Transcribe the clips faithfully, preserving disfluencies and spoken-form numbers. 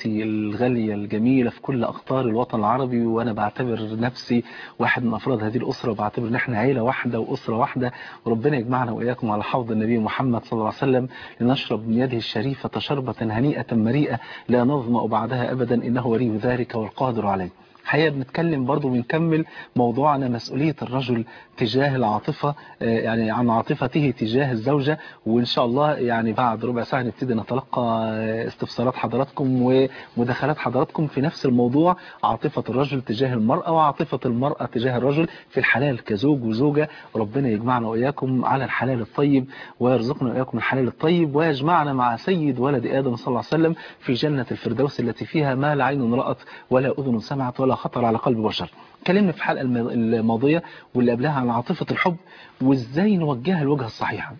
أسرتي الغالية الجميلة في كل أقطار الوطن العربي، وأنا بعتبر نفسي واحد من أفراد هذه الأسرة، وبعتبر إن إحنا عيلة واحدة وأسرة واحدة، وربنا يجمعنا وإياكم على حوض النبي محمد صلى الله عليه وسلم لنشرب من يده الشريفة شربة هنيئة مريئة لا نظمأ بعدها أبدا، إنه ولي ذلك والقادر عليه. حقيقة بنتكلم برضو بنكمل موضوعنا مسؤولية الرجل تجاه العاطفة، يعني عن عاطفته تجاه الزوجة، وإن شاء الله يعني بعد ربع ساعة نبتدي نتلقى استفسارات حضراتكم ومداخلات حضراتكم في نفس الموضوع، عاطفة الرجل تجاه المرأة وعاطفة المرأة تجاه الرجل في الحلال كزوج وزوجة. ربنا يجمعنا وإياكم على الحلال الطيب ويرزقنا وإياكم الحلال الطيب، ويجمعنا مع سيد ولد آدم صلى الله عليه وسلم في جنة الفردوس التي فيها ما لا عين رأت ولا أذن سمعت ولا خطر على قلب بشر. اتكلمنا في الحلقة الماضية واللي قبلها عن عاطفة الحب وازاي نوجهها الوجهة الصحيحة.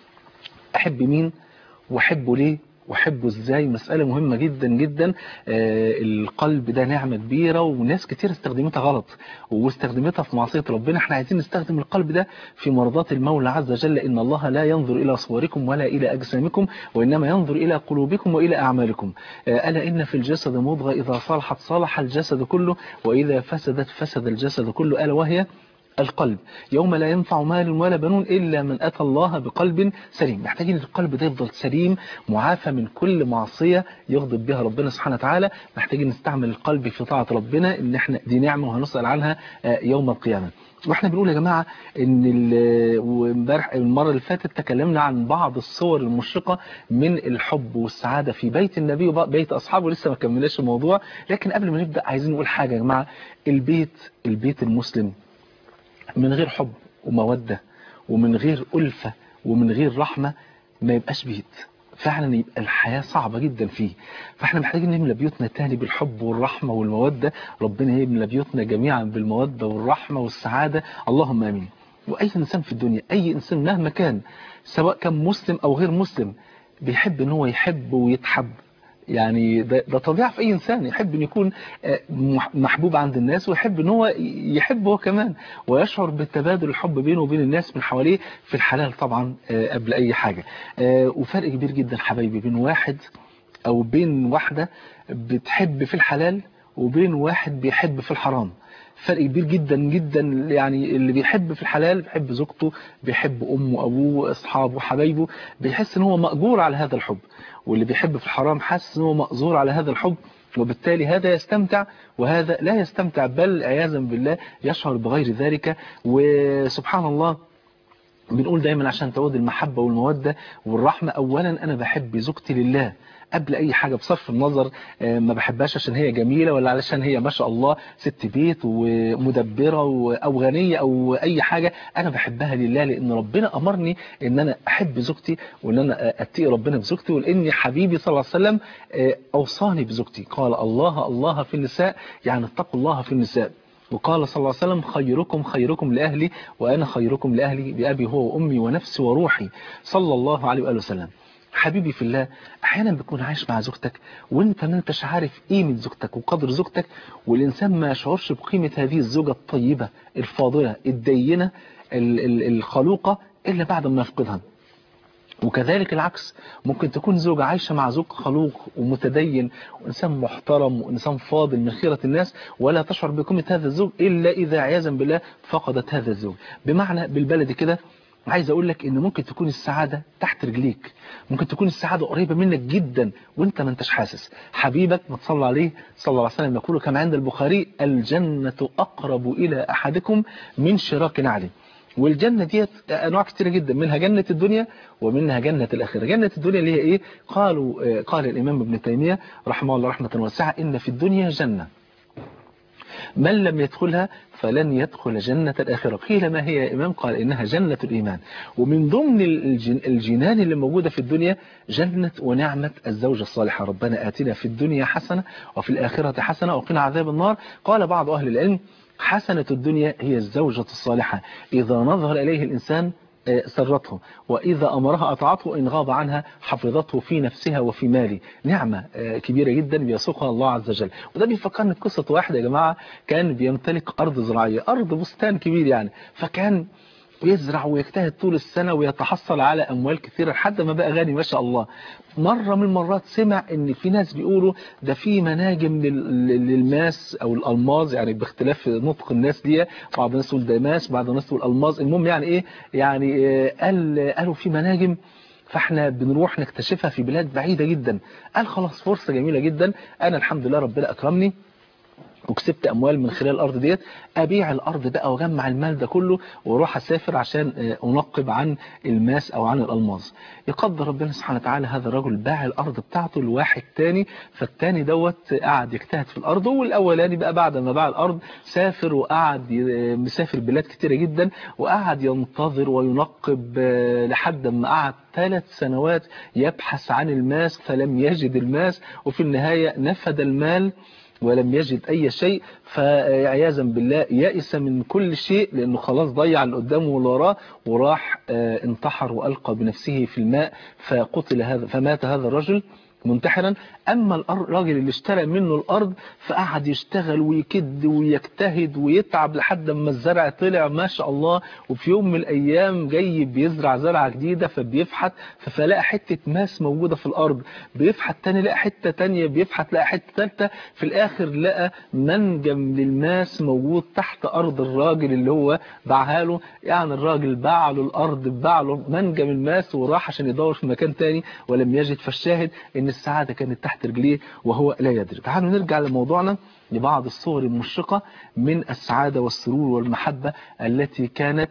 احب مين واحبه ليه واحبه ازاي، مسألة مهمة جدا جدا. آه القلب ده نعمة كبيرة وناس كتير استخدمتها غلط واستخدمتها في معصية ربنا. احنا عايزين نستخدم القلب ده في مرضات المولى عز وجل. ان الله لا ينظر الى صوركم ولا الى اجسامكم وانما ينظر الى قلوبكم والى اعمالكم. آه الا ان في الجسد مضغة اذا صلحت صلح الجسد كله واذا فسدت فسد الجسد كله، الا وهي القلب. يوم لا ينفع مال ولا بنون إلا من أتى الله بقلب سليم. محتاجين القلب ده يفضل سليم معافى من كل معصية يغضب بها ربنا سبحانه وتعالى. محتاجين نستعمل القلب في طاعة ربنا، إن احنا دي نعمة وهنسأل عنها يوم القيامة. واحنا بنقول يا جماعة ان امبارح المرة اللي فاتت تكلمنا عن بعض الصور المشرقة من الحب والسعادة في بيت النبي وبيت أصحابه. لسه ما كملناش الموضوع، لكن قبل ما نبدأ عايزين نقول حاجة يا جماعة. البيت البيت المسلم من غير حب ومودة ومن غير ألفة ومن غير رحمة ما يبقاش بيت. فعلا يبقى الحياة صعبة جدا فيه. فاحنا محتاجين نملى بيوتنا تاني بالحب والرحمة والمودة. ربنا يملى بيوتنا جميعا بالمودة والرحمة والسعادة، اللهم امين. واي انسان في الدنيا، اي انسان مهما كان، سواء كان مسلم او غير مسلم، بيحب ان هو يحب ويتحب. يعني ده, ده طبيعة في أي إنسان، يحب أن يكون محبوب عند الناس ويحب أن هو يحب هو كمان، ويشعر بالتبادل الحب بينه وبين الناس من حواليه في الحلال طبعا قبل أي حاجة. وفرق كبير جدا حبايبي بين واحد أو بين واحدة بتحب في الحلال وبين واحد بيحب في الحرام. فرق كبير جدا جدا. يعني اللي بيحب في الحلال بيحب زوجته، بيحب أمه وأبوه أصحابه حبايبه، بيحس ان هو مأجور على هذا الحب. واللي بيحب في الحرام حاسس ان هو مأجور على هذا الحب، وبالتالي هذا يستمتع وهذا لا يستمتع، بل عياذا بالله يشعر بغير ذلك. وسبحان الله بنقول دايما عشان تعود المحبة والمودة والرحمة، أولا أنا بحب زوجتي لله قبل أي حاجة، بصرف النظر ما بحبهاش عشان هي جميلة ولا علشان هي ما شاء الله ست بيت ومدبرة أو غنية أو أي حاجة. أنا بحبها لله لأن ربنا أمرني أن أنا أحب زوجتي وأن أنا أتقي ربنا بزوجتي، ولأن حبيبي صلى الله عليه وسلم أوصاني بزوجتي. قال الله الله في النساء، يعني اتقوا الله في النساء. وقال صلى الله عليه وسلم خيركم خيركم لأهلي وأنا خيركم لأهلي بأبي هو وأمي ونفسي وروحي، صلى الله عليه وآله وسلم. حبيبي في الله، احيانا بتكون عايش مع زوجتك وانت ما انتش عارف قيمة زوجتك وقدر زوجتك، والإنسان ما يشعرش بقيمة هذه الزوجة الطيبة الفاضلة الدينة الخلوقة إلا بعد ما يفقدها. وكذلك العكس، ممكن تكون زوجة عايشة مع زوج خلوق ومتدين وإنسان محترم وإنسان فاضل من خيرة الناس، ولا تشعر بقيمة هذا الزوج إلا إذا عياذا بالله فقدت هذا الزوج. بمعنى بالبلد كده عايز أقول لك إن ممكن تكون السعادة تحت رجليك، ممكن تكون السعادة قريبة منك جدا وإنت ما انتش حاسس. حبيبك ما تصلى عليه صلى الله عليه وسلم يقول كما عند البخاري: الجنة أقرب إلى أحدكم من شراك نعله. والجنة ديت أنواع كثيرة جدا، منها جنة الدنيا ومنها جنة الآخرة. جنة الدنيا اللي هي إيه؟ قالوا قال الإمام ابن تيمية رحمه الله رحمة واسعة: إن في الدنيا جنة من لم يدخلها فلن يدخل جنة الآخرة. قيل ما هي يا إمام؟ قال إنها جنة الإيمان. ومن ضمن الجنان اللي موجودة في الدنيا جنة ونعمة الزوجة الصالحة. ربنا آتنا في الدنيا حسنة وفي الآخرة حسنة وقنا عذاب النار. قال بعض أهل العلم: حسنة الدنيا هي الزوجة الصالحة، إذا نظر إليه الإنسان سرته، وإذا أمرها أطاعته، إن غاب عنها حفظته في نفسها وفي ماله. نعمة كبيرة جدا بيسوقها الله عز وجل. وده بيفكرني بقصة واحد يا جماعة كان بيمتلك أرض زراعية، أرض بستان كبير يعني. فكان ويزرع ويجتهد طول السنة ويتحصل على أموال كثيرة لحد ما بقى غني ما شاء الله. مرة من المرات سمع إن في ناس بيقولوا ده في مناجم للماس أو الألماظ، يعني باختلاف نطق الناس دي، بعض الناس تقول ده ماس بعض الناس تقول ألماظ، المهم يعني إيه يعني قال قالوا في مناجم فاحنا بنروح نكتشفها في بلاد بعيدة جدا. قال خلاص فرصة جميلة جدا، أنا الحمد لله ربنا أكرمني وكسبت اموال من خلال الارض ديت، ابيع الارض بقى واجمع المال ده كله واروح اسافر عشان انقب عن الماس او عن الالماس. يقدر ربنا سبحانه وتعالى هذا الرجل باع الارض بتاعته لواحد تاني، فالتاني دوت قعد يجتهد في الارض، والاولاني بقى بعد ما باع الارض سافر وقعد مسافر بلاد كتيره جدا وقعد ينتظر وينقب لحد ما قعد ثلاث سنوات يبحث عن الماس فلم يجد الماس، وفي النهايه نفد المال ولم يجد أي شيء، فعياذا بالله يأس من كل شيء لأنه خلاص ضيع اللي قدامه واللي وراه، وراح انتحر وألقى بنفسه في الماء فقتل هذا فمات هذا الرجل منتحرا. أما الراجل اللي اشترى منه الأرض فقعد يشتغل ويكد ويجتهد ويتعب لحد ما الزرع طلع ما شاء الله، وفي يوم من الأيام جاي بيزرع زرعة جديدة فبيفحت فلاقى حتة ماس موجودة في الأرض، بيفحت تاني لقى حتة تانية، بيفحت لقى حتة ثالثة، في الآخر لقى منجم للماس موجود تحت أرض الراجل اللي هو باعها له. يعني الراجل باع له الأرض باع له منجم الماس وراح عشان يدور في مكان تاني ولم يجد. فالشاهد إن السعادة كانت تحت رجليه وهو لا يدري. تعالوا نرجع لموضوعنا لبعض الصور المشرقة من السعادة والسرور والمحبة التي كانت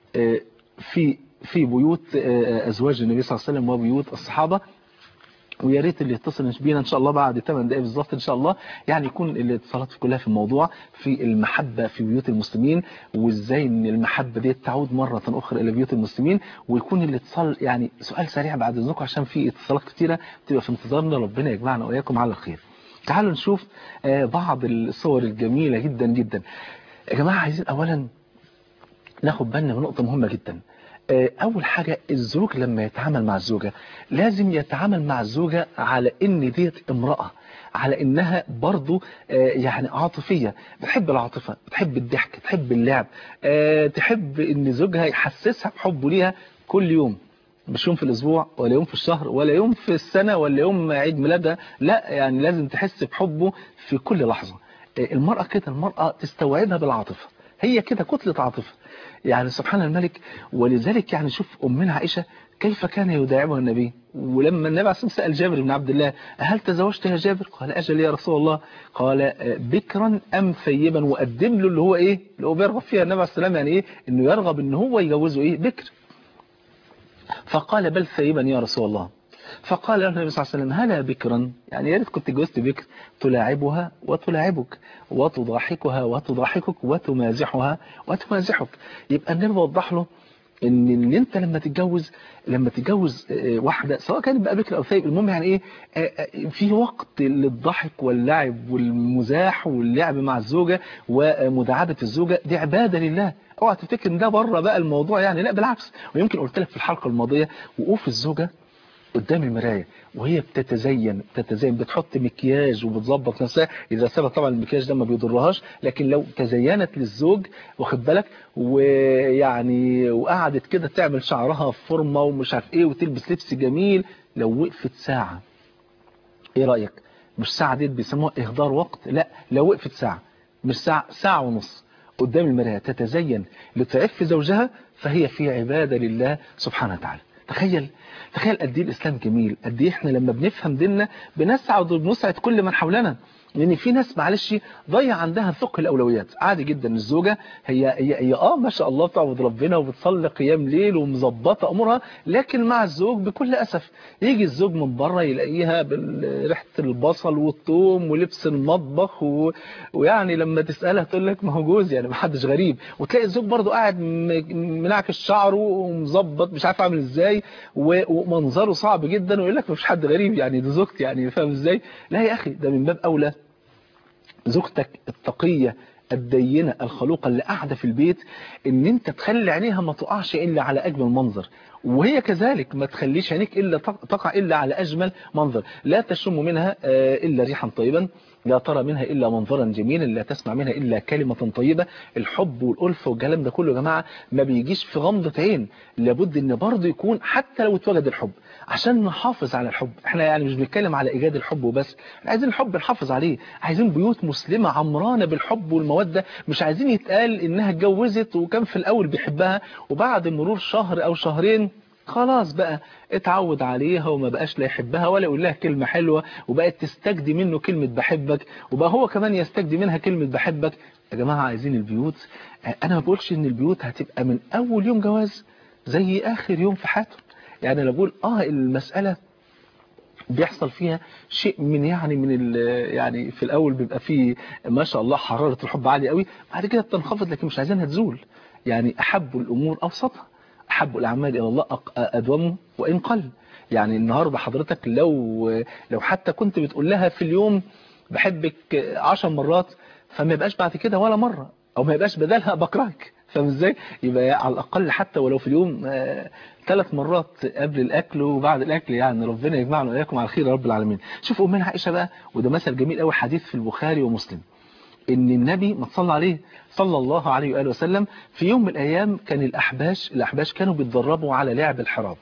في في بيوت أزواج النبي صلى الله عليه وسلم وبيوت الصحابة. ويا ريت اللي يتصل بينا ان شاء الله بعد ثمان دقائق بالظبط ان شاء الله، يعني يكون الاتصالات كلها في الموضوع في المحبه في بيوت المسلمين، وازاي ان المحبه دي تعود مره اخرى الى بيوت المسلمين. ويكون الاتصال يعني سؤال سريع بعد اذنكم عشان في اتصالات كثيره بتبقى في انتظارنا، ربنا يجمعنا واياكم على الخير. تعالوا نشوف بعض الصور الجميله جدا جدا. يا جماعه عايزين اولا ناخد بالنا من نقطه مهمه جدا. أول حاجة الزوج لما يتعامل مع الزوجة لازم يتعامل مع الزوجة على إن ديت امرأة، على إنها برضو يعني عاطفية، بتحب العاطفة، بتحب الضحك، تحب اللعب، تحب إن زوجها يحسسها بحبه ليها كل يوم، مش يوم في الأسبوع ولا يوم في الشهر ولا يوم في السنة ولا يوم عيد ميلادها، لا يعني لازم تحس بحبه في كل لحظة. المرأة كده، المرأة تستوعبها بالعاطفة، هي كده كتلة عاطفة يعني سبحان الملك. ولذلك يعني شوف أمنا عائشة كيف كان يداعبها النبي، ولما النبي عليه الصلاة والسلام سأل جابر بن عبد الله هل تزوجت يا جابر؟ قال أجل يا رسول الله. قال بكرا أم ثيبا؟ وقدم له اللي هو إيه اللي هو بيرغب فيها النبي عليه الصلاة والسلام، يعني إيه إنه يرغب إن هو يجوزه إيه بكر. فقال بل ثيبا يا رسول الله. فقال له النبي صلى الله عليه وسلم هلا بكرا، يعني يا ريت كنت جوزت بكر تلاعبها وتلاعبك وتضحكها وتضحكك وتمازحها وتمازحك. يبقى النبي وضح له ان اللي انت لما تتجوز لما تتجوز واحده سواء كانت بقى بكر او ثيب، المهم يعني ايه في وقت للضحك واللعب والمزاح واللعب مع الزوجه ومداعبه الزوجه، دي عباده لله. اوعى تفتكر ان ده بره بقى الموضوع يعني، لا بالعكس. ويمكن قلت لك في الحلقه الماضيه وقوف الزوجه قدام المرايه وهي بتتزين بتتزين بتحط مكياج وبتظبط نفسها، اذا سابت طبعا المكياج ده ما بيضرهاش، لكن لو تزينت للزوج واخد بالك ويعني وقعدت كده تعمل شعرها فورمه ومش عارف ايه وتلبس لبس جميل، لو وقفت ساعه ايه رايك؟ مش ساعه دي بيسموها اهدار وقت، لا لو وقفت ساعه مش ساعه ساعه ونص قدام المرايه تتزين لتعف زوجها فهي في عباده لله سبحانه وتعالى. تخيل تخيل قد ايه الاسلام جميل، قد ايه احنا لما بنفهم ديننا بنسعد وبنسعد كل من حولنا. لان في ناس معلش ضيع عندها فقه الاولويات. عادي جدا الزوجه هي هي, هي اه ما شاء الله بتعبد ربنا وبتصلي قيام ليل ومظبطه امورها، لكن مع الزوج بكل اسف يجي الزوج من بره يلاقيها بريحه البصل والثوم ولبس المطبخ و... ويعني لما تسالها تقول لك ما هو جوزي يعني ما حدش غريب، وتلاقي الزوج برضه قاعد منعكش شعره ومظبط مش عارف عامل ازاي ومنظره صعب جدا ويقول لك ما فيش حد غريب يعني دي زوجتي يعني فاهم ازاي؟ لا يا اخي ده من باب اولى زوجتك التقية الدينة الخلوقة اللي قاعدة في البيت ان انت تخلي عينيها ما تقعش الا على اجمل منظر، وهي كذلك ما تخليش عينيك إلا تقع إلا على أجمل منظر، لا تشم منها إلا ريحا طيبا، لا ترى منها إلا منظرا جميلا، لا تسمع منها إلا كلمة طيبة. الحب والألفة والكلام ده كله يا جماعة ما بيجيش في غمضة عين، لابد إن برضه يكون حتى لو اتوجد الحب عشان نحافظ على الحب. احنا يعني مش بنتكلم على إيجاد الحب وبس، احنا عايزين الحب نحافظ عليه، عايزين بيوت مسلمة عمرانة بالحب والمودة، مش عايزين يتقال إنها اتجوزت وكان في الأول بيحبها وبعد مرور شهر أو شهرين خلاص بقى اتعود عليها وما بقاش لا يحبها ولا يقول لها كلمة حلوة، وبقت تستجدي منه كلمة بحبك، وبقى هو كمان يستجدي منها كلمة بحبك. يا جماعة عايزين البيوت، انا ما بقولش ان البيوت هتبقى من اول يوم جواز زي اخر يوم في حياته، يعني انا بقول اه المسألة بيحصل فيها شيء من يعني من يعني في الاول بيبقى فيه ما شاء الله حرارة الحب عالية قوي، بعد كده بتنخفض، لكن مش عايزينها تزول. يعني احب الامور اوسطها، أحب الأعمال إلى الله أدومه وإن قل. يعني النهاردة حضرتك لو لو حتى كنت بتقول لها في اليوم بحبك عشر مرات، فما يبقاش بعد كده ولا مرة، أو ما يبقاش بدلها بكرهك، فاهم ازاي؟ يبقى على الأقل حتى ولو في اليوم ثلاث مرات قبل الأكل وبعد الأكل، يعني ربنا يجمعنا وإياكم على خير يا رب العالمين. شوفوا أمنا عائشة بقى، وده مثل جميل قوي، حديث في البخاري ومسلم، ان النبي ما تصلى عليه صلى الله عليه وآله وسلم في يوم من الايام كان الاحباش الاحباش كانوا بيتدربوا على لعب الحراب.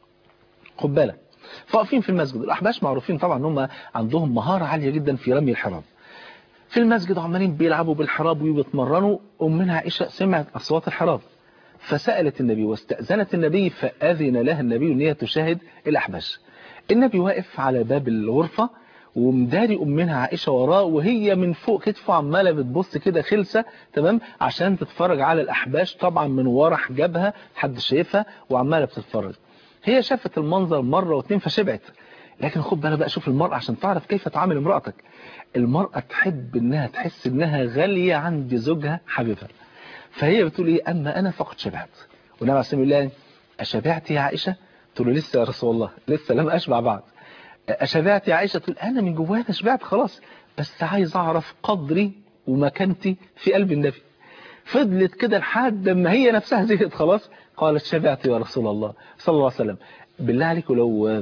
خد بالك، فواقفين في المسجد، الاحباش معروفين طبعا ان هم عندهم مهارة عالية جدا في رمي الحراب. في المسجد عمالين بيلعبوا بالحراب وبيتمرنوا، امنا عائشة سمعت اصوات الحراب فسألت النبي واستأذنت النبي، فأذن لها النبي ان هي تشاهد الاحباش. النبي واقف على باب الغرفة ومداري أمنا عائشة وراه، وهي من فوق كتفه عمالة بتبص كده خلسة تمام عشان تتفرج على الأحباش، طبعا من ورا حجابها حد شايفها وعمالة بتتفرج. هي شافت المنظر مرة واتنين فشبعت، لكن خد بالك بقى، شوف المرأة عشان تعرف كيف تعامل امرأتك. المرأة تحب انها تحس انها غالية عند زوجها حبيبها، فهي بتقول ايه، اما انا فقد شبعت. والنبي عليه الصلاة والسلام أشبعت يا عائشة؟ تقول له لسه يا رسول الله، لسه لم أشبع بعد. أشبعت يا عائشة؟ تقول أنا من جوايا شبعت خلاص، بس عايز أعرف قدري ومكانتي في قلب النبي. فضلت كده لحد ما هي نفسها زهقت خلاص، قالت شبعت يا رسول الله صلى الله عليه وسلم. بالله عليك، لو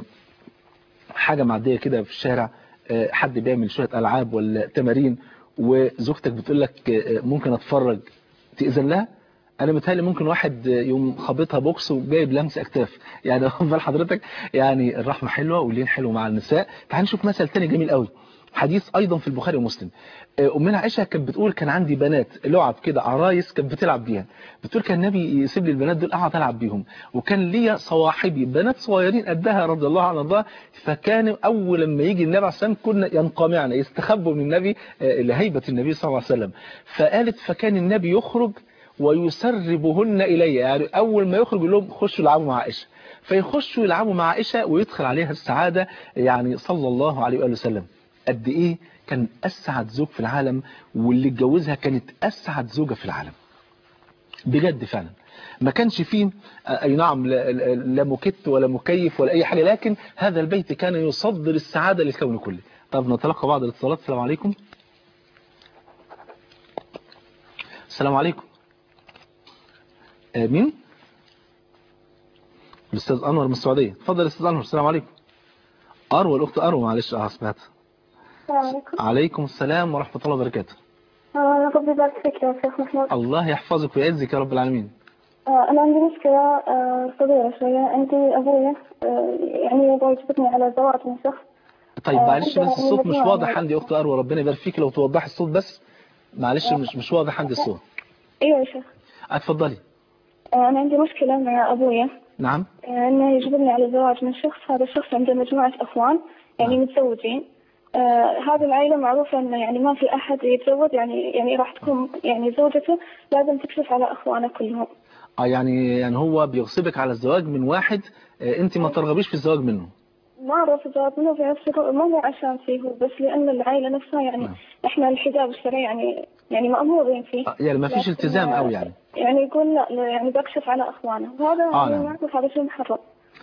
حاجة معدية كده في الشارع، حد بيعمل شوية ألعاب ولا تمارين وزوجتك بتقول لك ممكن أتفرج، تأذن لها؟ انا متهيألي ممكن واحد يوم خابطها بوكس وجايب لمس اكتاف، يعني بال حضرتك. يعني الرحمه حلوه واللين حلو مع النساء. تعال نشوف مثل تاني جميل قوي، حديث ايضا في البخاري ومسلم. امنا عائشه كانت بتقول كان عندي بنات لعب كده عرايس كانت بتلعب بيها، بتقول كان النبي يسيب لي البنات دول اقعد العب بيهم، وكان ليا صواحبي بنات صغيرين قدها رضي الله عنها وارضاها، فكان اول لما يجي النبي عليه الصلاه والسلام كنا ينقمعن يستخبوا من النبي لهيبه النبي صلى الله عليه وسلم. فقالت فكان النبي يخرج ويسربهن إلي، يعني أول ما يخرج يقول لهم خشوا يلعبوا مع عائشة، فيخشوا يلعبوا مع عائشة ويدخل عليها السعادة، يعني صلى الله عليه وآله وسلم. قد إيه كان أسعد زوج في العالم، واللي اتجوزها كانت أسعد زوجة في العالم بجد فعلا. ما كانش فيه أي نعم لا مكت ولا مكيف ولا أي حاجة، لكن هذا البيت كان يصدر السعادة للكون كله. طب نتلقى بعض الاتصالات. السلام عليكم. السلام عليكم. مين؟ الأستاذ أنور من السعودية. اتفضل أستاذ أنور. السلام عليكم. أروى، الأخت أروى، معلش أه سمعت. السلام عليكم. عليكم السلام ورحمة الله وبركاته. آه ربي يبارك فيك يا شيخ محمود. الله يحفظك ويعزك يا رب العالمين. آه أنا عندي مشكلة آه صغيرة شوية. عندي أبويا آه يعني يبغى يجبرني على زواج من شخص. طيب آه معلش بس الصوت مش واضح عندي يا أخت أروى، ربنا يبارك فيك لو توضح الصوت بس، معلش آه مش مش واضح عندي الصوت. أيوة يا شيخ. اتفضلي. آه أنا عندي مشكلة مع أبويا. نعم. آه إنه يجبرني على زواج من شخص، هذا الشخص عنده مجموعة أخوان يعني نعم. متزوجين. آه هذه العائلة معروفة إنه يعني ما في أحد يتزوج، يعني يعني راح تكون يعني زوجته لازم تكشف على أخوانه كلهم. اه يعني يعني هو بيغصبك على الزواج من واحد آه انت ما ترغبيش في الزواج منه. ما أعرف الزواج منه في نفس الوقت، ما هو عشان فيه، بس لأن العائلة نفسها يعني نعم. إحنا الحجاب الشرعي يعني يعني مأمورين فيه. آه يعني ما فيش التزام أوي يعني. يعني يقول لا يعني بكشف على أخوانه، وهذا آه يعني نعم. معروف هذا شيء محرم.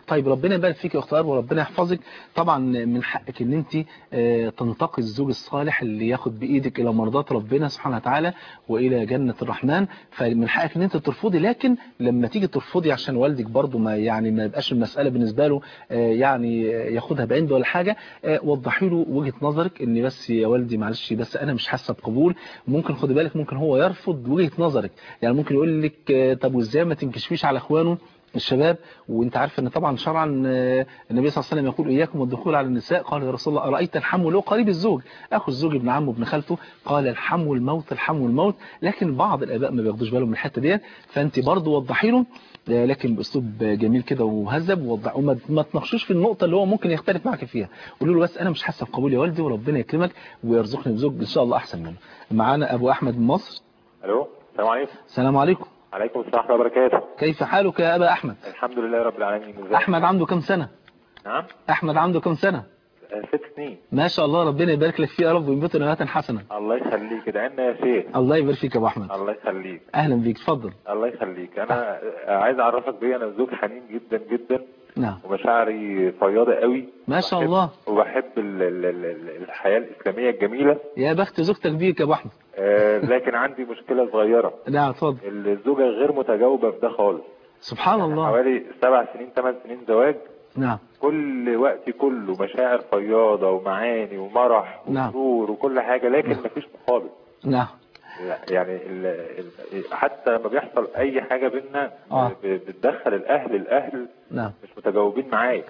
طيب ربنا يبارك فيك يا اخت اروا وربنا يحفظك. طبعا من حقك ان انت تنتقي الزوج الصالح اللي ياخد بايدك الى مرضات ربنا سبحانه وتعالى والى جنه الرحمن. فمن حقك ان انت ترفضي، لكن لما تيجي ترفضي عشان والدك برضو ما يعني ما يبقاش المساله بالنسبه له يعني ياخدها بعند ولا حاجه، وضحي له وجهه نظرك ان بس يا والدي معلش بس انا مش حاسه بقبول. ممكن خدي بالك ممكن هو يرفض وجهه نظرك، يعني ممكن يقول لك طب وازاي ما تنكشفيش على اخوانه الشباب، وانت عارف ان طبعا شرعا النبي صلى الله عليه وسلم يقول اياكم والدخول على النساء. قال يا رسول الله ارايت الحم له قريب الزوج، اخو الزوج ابن عمه ابن خالته، قال الحم الموت الحم الموت. لكن بعض الاباء ما بياخدوش بالهم من الحته ديت، فانت برضو وضحي له لكن باسلوب جميل كده ومهذب، ووضح وما ما تناقشوش في النقطه اللي هو ممكن يختلف معك فيها. قولوا له بس انا مش حاسه بقبول يا والدي وربنا يكرمك ويرزقني بزوج ان شاء الله احسن منه. معانا ابو احمد من مصر. الو السلام عليكم. السلام عليكم. عليكم السلام ورحمه الله وبركاته. كيف حالك يا ابا احمد؟ الحمد لله رب العالمين. ازيك؟ احمد عنده كم سنه؟ نعم احمد عنده كم سنه؟ ست سنين. ما شاء الله ربنا يبارك لك فيه يا رب وينبت نباتا حسنا. الله يخليك، ادعينا يا شيخ. الله يبارك فيك يا ابو احمد. الله يخليك. اهلا بيك اتفضل. الله يخليك. انا عايز اعرفك بيه انا زوج حنين جدا جدا. نعم. ومشاعري فياضه قوي ما شاء الله. وبحب ال ال ال الحياه الاسلاميه الجميله. يا بخت زوجتك بيك يا ابو احمد. آه لكن عندي مشكله صغيره. نعم اتفضل. الزوجه غير متجاوبه في ده خالص. سبحان يعني الله. حوالي سبع سنين ثمان سنين زواج. نعم. كل وقتي كله مشاعر فياضة ومعاني ومرح وسرور وكل حاجة، لكن نعم. مفيش مقابل. نعم. يعني ال ال حتى لما بيحصل أي حاجة بينا آه. بتدخل الأهل الأهل نعم. مش متجاوبين معايا.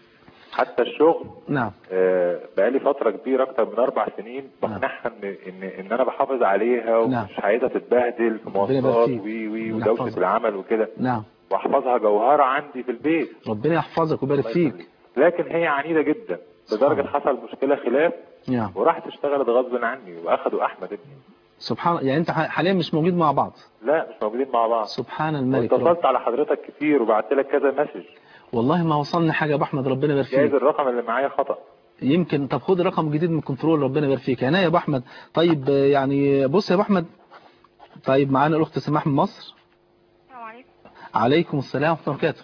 حتى الشغل. نعم. آه بقالي فترة كبيرة أكتر من أربع سنين بقنعها إن إن إن أنا بحافظ عليها ومش نعم. عايزها تتبهدل في مواصلات وي وي ودوشة العمل وكده. نعم. واحفظها جوهرة عندي في البيت. ربنا يحفظك ويبارك فيك. لكن هي عنيدة جدا لدرجة حصل مشكلة خلاف. نعم. وراحت اشتغلت غصب عني واخدوا احمد ابني. سبحان الله. يعني انت حاليا مش موجود مع بعض؟ لا مش موجودين مع بعض. سبحان الملك. واتصلت على حضرتك كتير وبعت لك كذا مسج. والله ما وصلني حاجة يا ابو احمد ربنا يبارك فيك. جايز الرقم اللي معايا خطأ. يمكن. طب خد رقم جديد من الكنترول ربنا يبارك فيك. هنا يا ابو احمد. طيب يعني بص يا ابو احمد. طيب معانا الاخت سماح من مصر. السلام عليكم. عليكم السلام ورحمه الله وبركاته.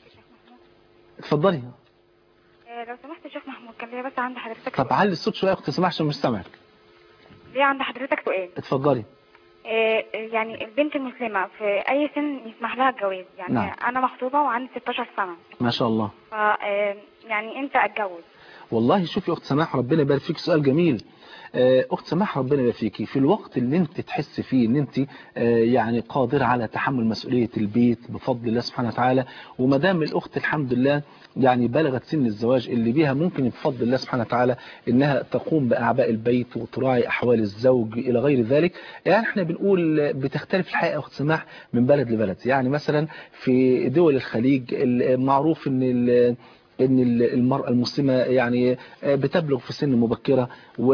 اتفضلي. لو سمحت يا شيخ محمود كان ليا بس عند حضرتك. طب علي الصوت شويه يا اخت سماح عشان مش سامعك. ليه عند حضرتك سؤال. اتفضلي. آه يعني البنت المسلمه في اي سن يسمح لها الجواز؟ يعني نعم. انا مخطوبه وعندي ستاشر سنه. ما شاء الله. ف يعني امتى اتجوز؟ والله شوفي يا اخت سماح ربنا يبارك فيك سؤال جميل. اخت سماح ربنا يبارك فيكي في الوقت اللي انت تحس فيه ان انت يعني قادره على تحمل مسؤوليه البيت بفضل الله سبحانه وتعالى، وما دام الاخت الحمد لله يعني بلغت سن الزواج اللي بيها ممكن بفضل الله سبحانه وتعالى انها تقوم باعباء البيت وتراعي احوال الزوج الى غير ذلك. يعني احنا بنقول بتختلف الحقيقه اخت سماح من بلد لبلد. يعني مثلا في دول الخليج معروف ان ان المرأة المسلمة يعني بتبلغ في سن مبكرة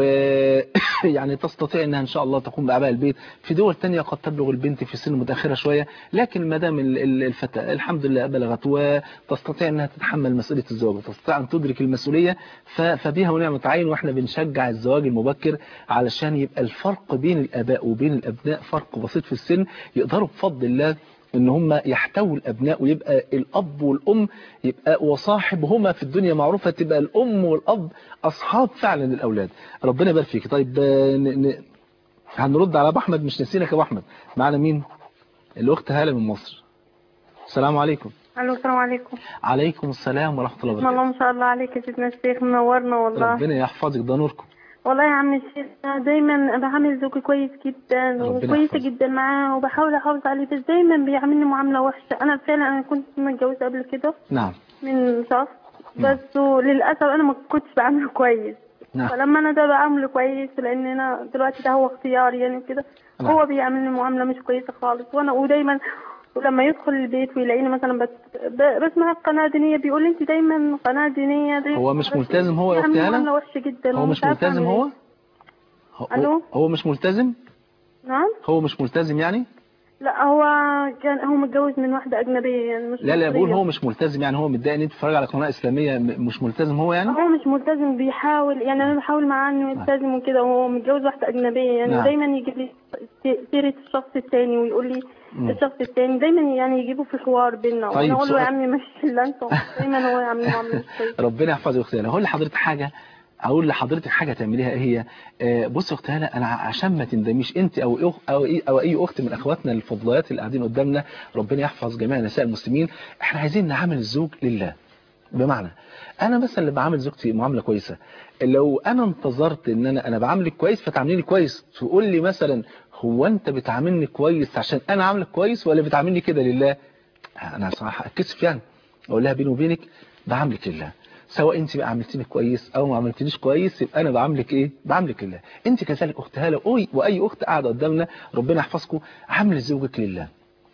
ويعني تستطيع انها ان شاء الله تقوم بأعباء البيت. في دول تانية قد تبلغ البنت في سن متأخرة شوية، لكن ما دام الفتاة الحمد لله بلغت وتستطيع انها تتحمل مسؤولية الزواج وتستطيع ان تدرك المسؤولية فبها ونعمة عين. واحنا بنشجع الزواج المبكر علشان يبقى الفرق بين الآباء وبين الأبناء فرق بسيط في السن، يقدروا بفضل الله ان هم يحتووا الابناء ويبقى الاب والام يبقى وصاحبهما في الدنيا معروفه، تبقى الام والاب اصحاب فعلا للاولاد. ربنا يبارك فيك. طيب ن... ن... هنرد على ابو احمد مش نسينك يا ابو احمد. معانا مين؟ الاخت هاله من مصر. السلام عليكم. الو السلام عليكم. عليكم السلام ورحمه الله وبركاته. والله ما شاء الله عليك يا سيدنا الشيخ منورنا والله. ربنا يحفظك ده نوركم. والله يا عم الشيخ دايما بعامل زوجي كويس جدا وكويسه جدا معاه وبحاول احافظ عليه، بس دايما بيعاملني معامله وحشه. انا فعلا انا كنت متجوزه قبل كده. نعم. من شخص بس للاسف انا ما كنتش بعامله كويس. نعم. فلما انا ده بعامله كويس لان انا دلوقتي ده هو اختياري يعني كده. نعم. هو بيعاملني معامله مش كويسه خالص، وانا ودايما ولما يدخل البيت ويلاقيني مثلا بس بسمع القناه دينيه بيقول لي انت دايما قناه دينيه دي. هو مش ملتزم هو يا اختي هاله؟ وحشه جدا. هو مش ملتزم هو؟ الو هو مش ملتزم؟ نعم. هو مش ملتزم يعني؟ لا هو كان هو متجوز من واحدة أجنبية يعني مش لا لا بقول مصرية. هو مش ملتزم، يعني هو متضايق ان انت تتفرج على قناه اسلاميه م- مش ملتزم هو يعني. هو مش ملتزم، بيحاول يعني أنا بحاول معاه إنه يلتزم وكده، وهو متجوز واحدة أجنبية يعني. نعم. ودايما يجيب لي سيرة الشخص الثاني ويقول لي مم. الشخص الثاني، دايما يعني يجيبوا في حوار بيننا. طيب وأنا أقول له سؤال- يا عمي مش إلا أنت، دايما هو يعمل معاملة مش كويسة. ربنا يحفظك يا اختي. انا هقول لحضرتك حاجه اقول لحضرتك حاجه تعمليها ايه هي. آه، بص يا اختي هلا، انا عشان ما تندميش انت او أخ او اي او اي اخت من اخواتنا الفضليات اللي قاعدين قدامنا، ربنا يحفظ جميع نساء المسلمين، احنا عايزين نعامل الزوج لله. بمعنى انا مثلا اللي بعامل زوجتي معامله كويسه، لو انا انتظرت ان انا انا بعاملك كويس فتعامليني كويس، تقول لي مثلا هو انت بتعاملني كويس عشان انا عاملك كويس ولا بتعاملني كده لله؟ انا صراحه اتكسف يعني اقول لها بيني وبينك بعاملك لله، سواء انت بقى عملتيني كويس او ما عملتنيش كويس يبقى انا بعاملك ايه؟ بعاملك لله. انت كذلك اخت هاله واي اخت قاعده قدامنا ربنا يحفظكم، عامل زوجك لله.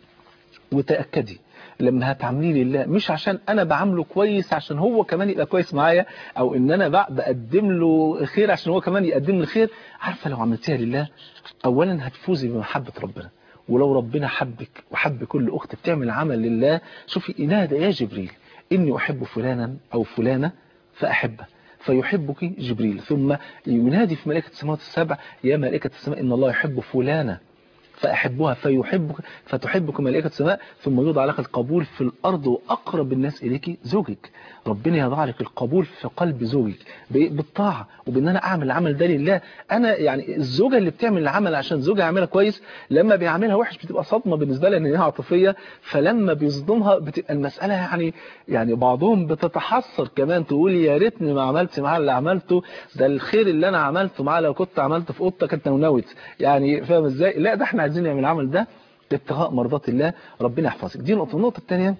وتأكدي لما هتعامليه لله مش عشان انا بعامله كويس عشان هو كمان يبقى كويس معايا، او ان انا بقدم له خير عشان هو كمان يقدم لي خير. عارفه لو عملتيها لله اولا هتفوزي بمحبه ربنا، ولو ربنا حبك وحب كل اخت بتعمل عمل لله، شوفي نادى يا جبريل اني احب فلانا او فلانه فاحبه فيحبك جبريل، ثم ينادي في ملائكه السماوات السبع يا ملائكه السماء ان الله يحب فلانه فأحبها فيحبك فتحبك ملائكة السماء، ثم يوضع لك القبول في الأرض وأقرب الناس إليك زوجك. ربنا يضع لك القبول في قلب زوجك بالطاعة وبأن أنا أعمل العمل ده لله. أنا يعني الزوجة اللي بتعمل العمل عشان زوجها يعملها كويس لما بيعملها وحش بتبقى صدمة بالنسبة لها إن هي عاطفية، فلما بيصدمها بتبقى المسألة يعني يعني بعضهم بتتحسر كمان تقول يا ريتني ما عملت معاه اللي عملته، ده الخير اللي أنا عملته معاه لو كنت عملته في أوضتك كنت نونوت يعني، فاهم إزاي؟ لا ده إحنا عايزين نعمل العمل ده ابتغاء مرضات الله. ربنا يحفظك. دي نقطة. النقطة الثانية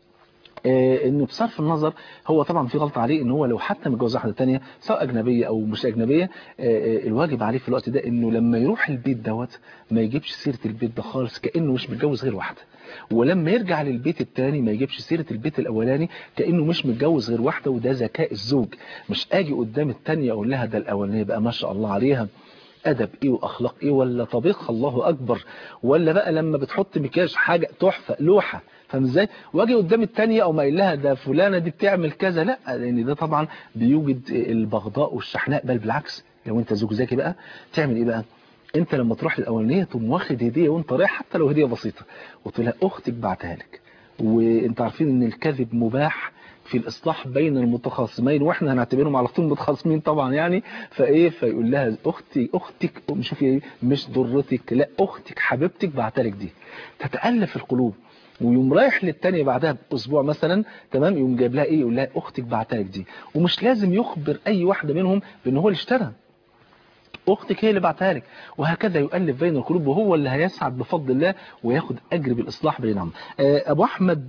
آه انه بصرف النظر هو طبعا في غلطة عليه ان هو لو حتى متجوز واحدة ثانيه سواء اجنبية او مش اجنبية، آه الواجب عليه في الوقت ده انه لما يروح البيت دوت ما يجيبش سيرة البيت ده خالص كأنه مش متجوز غير واحدة، ولما يرجع للبيت الثاني ما يجيبش سيرة البيت الاولاني كأنه مش متجوز غير واحدة. وده ذكاء الزوج، مش اجي قدام الثانيه اقول لها ده الاولانيه بقى ما شاء الله عليها أدب إيه وأخلاق إيه ولا طبيخ الله أكبر، ولا بقى لما بتحط مكياج حاجة تحفة لوحة، فاهم إزاي؟ واجي قدام التانية أو ما قايل لها ده فلانة دي بتعمل كذا، لا، لأن ده طبعا بيوجد البغضاء والشحناء. بل بالعكس لو أنت زوج ذكي بقى تعمل إيه بقى؟ أنت لما تروح للأولانية تقوم واخد هدية وأنت رايح حتى لو هدية بسيطة وتقول لها أختك بعتها لك، وأنت عارفين إن الكذب مباح في الإصلاح بين المتخاصمين واحنا هنعتبرهم على طول متخاصمين طبعا يعني، فايه فيقول لها اختي اختك شوفي ايه مش ضرتك، لا اختك حبيبتك بعتلك دي، تتألف القلوب. ويوم رايح للتانية بعدها باسبوع مثلا تمام يقوم جايب لها ايه يقول لها اختك بعتلك دي، ومش لازم يخبر اي واحده منهم بان هو اللي اشترى، اختك هي اللي بعتها لك، وهكذا يؤلف بين القلوب وهو اللي هيسعد بفضل الله وياخد اجر بالاصلاح بينهم. ابو احمد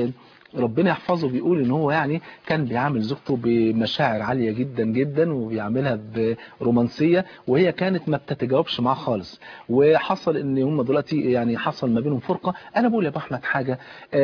ربنا يحفظه بيقول ان هو يعني كان بيعامل زوجته بمشاعر عالية جدا جدا وبيعاملها برومانسية، وهي كانت ما بتتجاوبش معاه خالص، وحصل ان هم دلوقتي يعني حصل ما بينهم فرقة. انا بقول يا ابو احمد حاجة،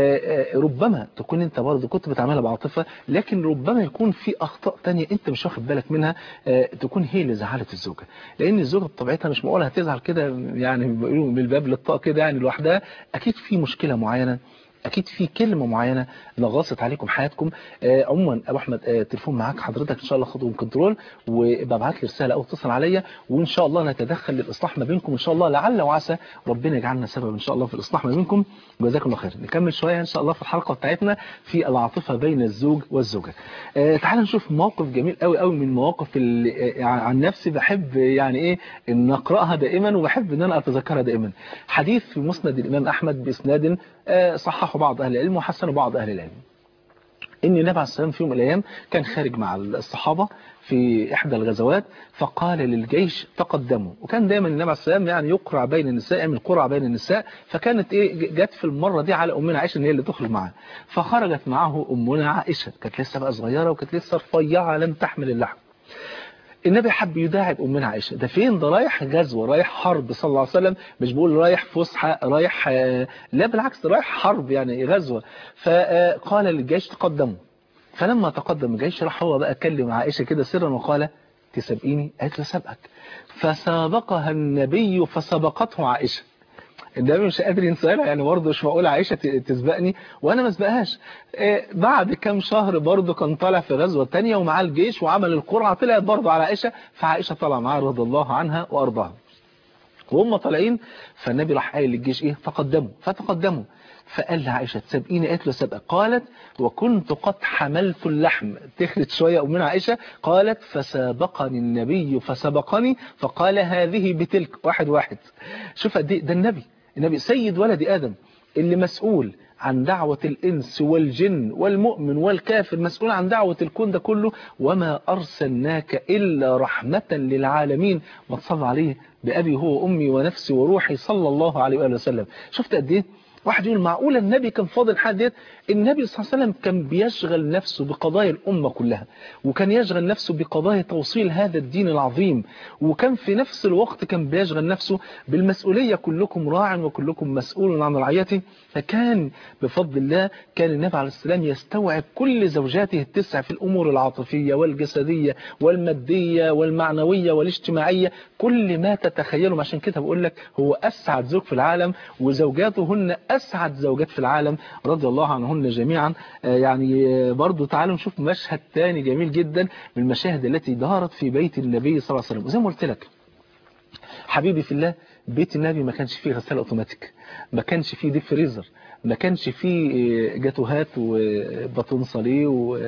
ربما تكون انت برضه كنت بتعملها بعاطفة، لكن ربما يكون في اخطاء تانية انت مش واخد بالك منها تكون هي اللي زعلت الزوجة، لان الزوجة بطبيعتها مش معقولة هتزعل كده يعني بيقولوا من الباب للطاق كده يعني لوحدها، اكيد في مشكلة معينة، اكيد في كلمه معينه لغصت عليكم حياتكم. آه عموما ابو احمد آه تليفون معاك حضرتك ان شاء الله خدهم كنترول وابعت لي رساله او اتصل عليا وان شاء الله نتدخل للاصلاح ما بينكم ان شاء الله، لعل وعسى ربنا يجعلنا سبب ان شاء الله في الاصلاح ما بينكم. جزاكم الله خير. نكمل شويه ان شاء الله في الحلقه بتاعتنا في العاطفه بين الزوج والزوجه. آه تعال نشوف موقف جميل قوي قوي من مواقف اللي آه عن نفسي بحب يعني ايه ان اقراها دائما وبحب ان انا اتذكرها دائما. حديث في مسند الامام احمد باسناد آه صححه بعض اهل العلم وحسنه بعض اهل العلم، ان النبي عليه الصلاه والسلام في يوم من الايام كان خارج مع الصحابه في احدى الغزوات، فقال للجيش تقدموا، وكان دايما النبي عليه الصلاه والسلام يعني يقرع بين النساء، يعمل قرعه بين النساء، فكانت ايه جت في المره دي على امنا عائشه ان هي اللي تخرج معاه، فخرجت معه امنا عائشه، كانت لسه بقى صغيره وكانت لسه رفيعه لم تحمل اللحم. النبي حب يداعب امنا عائشه، ده فين ده رايح غزوه رايح حرب صلى الله عليه وسلم، مش بيقول رايح فسحه رايح لا بالعكس رايح حرب يعني غزوه. فقال للجيش تقدموا، فلما تقدم الجيش راح هو بقى كلم عائشه كده سرا وقال تسابقيني؟ قالت له سابقك، فسابقها النبي فسبقته عائشه. النبي مش قادر ينساها، يعني برضه مش معقول عائشة تسبقني وأنا ما اسبقهاش. بعد كام شهر برضه كان طالع في غزوة تانية ومعاه الجيش وعمل القرعة، طلعت برضه على عائشة، فعائشة طلع معاه رضي الله عنها وأرضاها. وهم طالعين فالنبي راح قايل للجيش إيه؟ تقدموا. فتقدموا، فقال لعائشة تسابقيني؟ قالت له سابقة. قالت وكنت قد حملت اللحم. تخلت شوية أمنا عائشة، قالت فسابقني النبي فسبقني فقال هذه بتلك، واحد واحد. شوف قد ايه ده النبي، النبي سيد ولد آدم اللي مسؤول عن دعوة الإنس والجن والمؤمن والكافر، مسؤول عن دعوة الكون ده كله. وما أرسلناك إلا رحمة للعالمين. ما تصلى عليه بأبي هو وأمي ونفسي وروحي صلى الله عليه وآله وسلم. شفت قد ايه؟ واحد يقول معقولة النبي كان فاضل حد ديت؟ النبي صلى الله عليه وسلم كان بيشغل نفسه بقضايا الأمة كلها، وكان يشغل نفسه بقضايا توصيل هذا الدين العظيم، وكان في نفس الوقت كان بيشغل نفسه بالمسؤولية، كلكم راع وكلكم مسؤول عن رعيته. فكان بفضل الله كان النبي عليه السلام يستوعب كل زوجاته التسع في الأمور العاطفية والجسدية والمادية والمعنوية والاجتماعية، كل ما تتخيلهم. عشان كده بقول لك هو أسعد زوج في العالم، وزوجاته هن أسعد زوجات في العالم رضي الله عنهن جميعا. يعني برضو تعالوا نشوف مشهد تاني جميل جدا من المشاهد التي دارت في بيت النبي صلى الله عليه وسلم. وزي ما قلت لك حبيبي في الله، بيت النبي ما كانش فيه غسالة اوتوماتيك، ما كانش فيه ديب فريزر، ما كانش فيه جاتوهات وباتون صاليه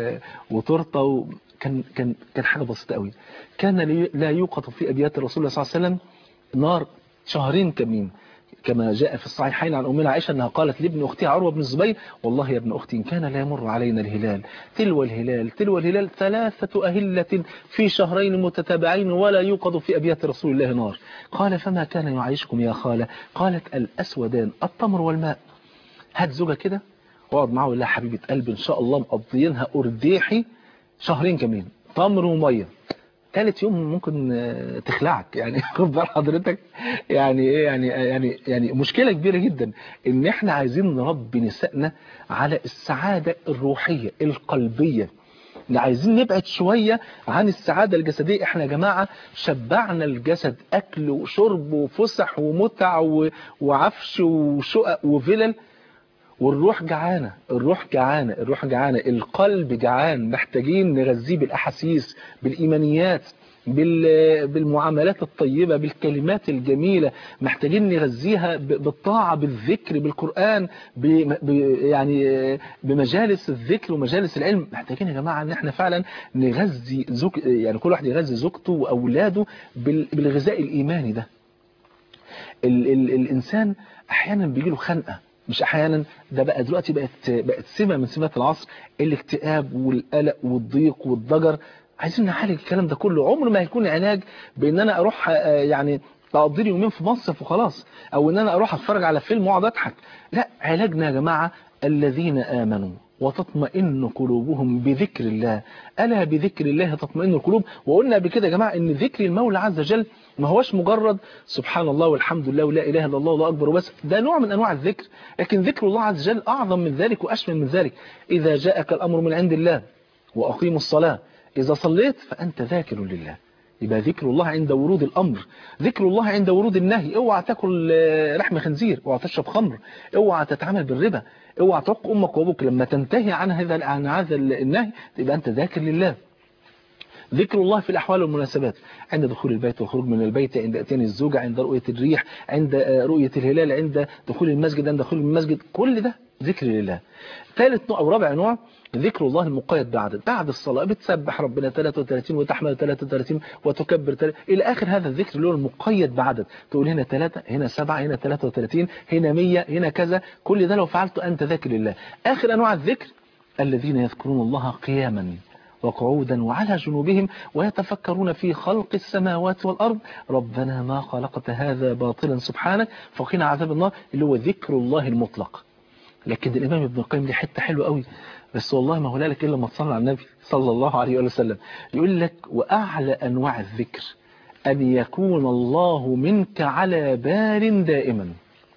وتورته، كان كان كان حاجه بسيطه قوي. كان لا يوقد في ابيات الرسول صلى الله عليه وسلم نار شهرين كاملين، كما جاء في الصحيحين عن أمنا عائشة أنها قالت لابن أختها عروة بن الزبير والله يا ابن أختي إن كان لا يمر علينا الهلال تلو الهلال تلو الهلال ثلاثة أهلة في شهرين متتابعين ولا يوقد في أبيات رسول الله نار. قال فما كان يعيشكم يا خالة؟ قالت الأسودان التمر والماء. هات زوجة كده واقعد معه ولا حبيبة قلبي إن شاء الله مقضيينها أرديحي شهرين كاملين، تمر ومية. ثالث يوم ممكن تخلعك، يعني خد بال حضرتك. يعني ايه يعني يعني يعني مشكله كبيره جدا ان احنا عايزين نربي نسائنا على السعاده الروحيه القلبيه، عايزين نبعد شويه عن السعاده الجسديه. احنا يا جماعه شبعنا الجسد اكل وشرب وفسح ومتع وعفش وشقق وفلل، والروح جعانة، الروح جعانة، الروح جعانة، القلب جعان، محتاجين نغذيه بالأحاسيس، بالإيمانيات، بالمعاملات الطيبة، بالكلمات الجميلة، محتاجين نغذيها بالطاعة، بالذكر، بالقرآن، يعني بمجالس الذكر ومجالس العلم. محتاجين يا جماعة ان احنا فعلا نغذي زوج، يعني كل واحد يغذي زوجته وأولاده بالغذاء الإيماني ده. ال ال الإنسان أحيانا بيجيله خنقة، مش احيانا، ده بقى دلوقتي بقت بقت سمه من سمات العصر، الاكتئاب والقلق والضيق والضجر. عايزين نعالج الكلام ده كله. عمره ما هيكون علاج بان انا اروح يعني اقضي لي يومين في مصيف وخلاص، او ان انا اروح اتفرج على فيلم واقعد اضحك. لا، علاجنا يا جماعه الذين امنوا وتطمئن قلوبهم بذكر الله، ألا بذكر الله تطمئن القلوب. وقلنا بكده يا جماعة ان ذكر المولى عز وجل ما هوش مجرد سبحان الله والحمد لله ولا إله إلا الله والله أكبر وبس، ده نوع من أنواع الذكر، لكن ذكر الله عز وجل أعظم من ذلك وأشمل من ذلك. إذا جاءك الأمر من عند الله وأقيموا الصلاة، إذا صليت فأنت ذاكر لله. يبقى ذكر الله عند ورود الأمر، ذكر الله عند ورود النهي. اوعى تاكل لحم خنزير، اوعى تشرب خمر، اوعى تتعامل بالربا، اوعى تعق امك وابوك. لما تنتهي عن هذا عن هذا النهي تبقى انت ذاكر لله. ذكر الله في الأحوال والمناسبات، عند دخول البيت والخروج من البيت، عند اتيان الزوجة، عند رؤية الريح، عند رؤية الهلال، عند دخول المسجد، عند دخول المسجد، كل ده ذكر لله. ثالث نوع أو رابع نوع ذكر الله المقيد بعدد، بعد الصلاة بتسبح ربنا ثلاثة وثلاثين وتحمد ثلاثة وثلاثين وتكبر ثلاثة إلى آخر هذا الذكر اللي هو المقيد بعدد. تقول هنا ثلاثة، هنا سبعة، هنا ثلاثة وثلاثين، هنا مية، هنا كذا. كل ده لو فعلته أنت ذاكر لله. آخر أنواع الذكر الذين يذكرون الله قياما وقعودا وعلى جنوبهم ويتفكرون في خلق السماوات والأرض ربنا ما خلقت هذا باطلا سبحانك فقنا عذاب النار، اللي هو ذكر الله المطلق. لكن الإمام ابن القيم دي حتة حلوة قوي، بس والله ما هو لك إلا ما تصلي على النبي صلى الله عليه وسلم. يقول لك وأعلى أنواع الذكر أن يكون الله منك على بال دائما.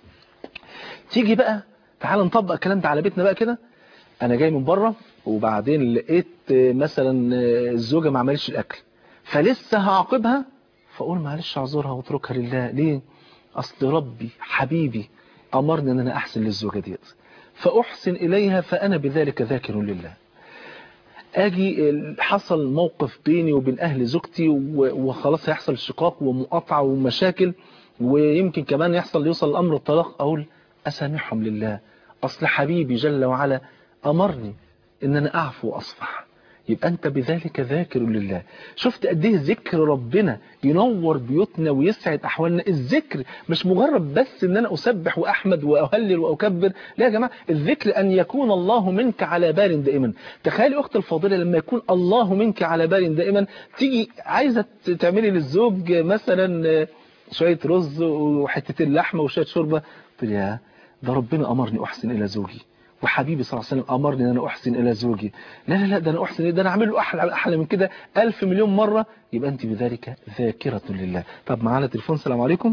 تيجي بقى تعال نطبق الكلام ده على بيتنا بقى كده. أنا جاي من بره وبعدين لقيت مثلا الزوجة ما عملتش الأكل، فلسه هعاقبها، فأقول معلش اعذرها واتركها لله. ليه؟ أصل ربي حبيبي أمرني أن أنا أحسن للزوجة ديت فأحسن إليها فأنا بذلك ذاكر لله. أجي حصل موقف بيني وبين أهل زوجتي وخلاص هيحصل شقاق ومقاطعة ومشاكل ويمكن كمان يحصل يوصل الأمر الطلاق، أقول أسامحهم لله، أصل حبيبي جل وعلا أمرني إن أنا أعفو وأصفح، يبقى أنت بذلك ذاكر لله. شفت قد ايه ذكر ربنا ينور بيوتنا ويسعد أحوالنا. الذكر مش مجرد بس إن أنا أسبح وأحمد وأهلل وأكبر، لا يا جماعة، الذكر أن يكون الله منك على بال دائما. تخيلي أخت الفاضلة لما يكون الله منك على بال دائما، تيجي عايزة تعملي للزوج مثلا شوية رز وحتتين لحمة وشوية شوربة، تقول يا ده ربنا أمرني أحسن إلى زوجي، وحبيبي صلى الله عليه وسلم أمرني أن أنا أحسن إلى زوجي، لا لا لا ده أنا أحسن، ده أنا أعمل له أحلى أحلى من كده ألف مليون مرة، يبقى أنت بذلك ذاكرة لله. طب معانا تليفون. السلام عليكم.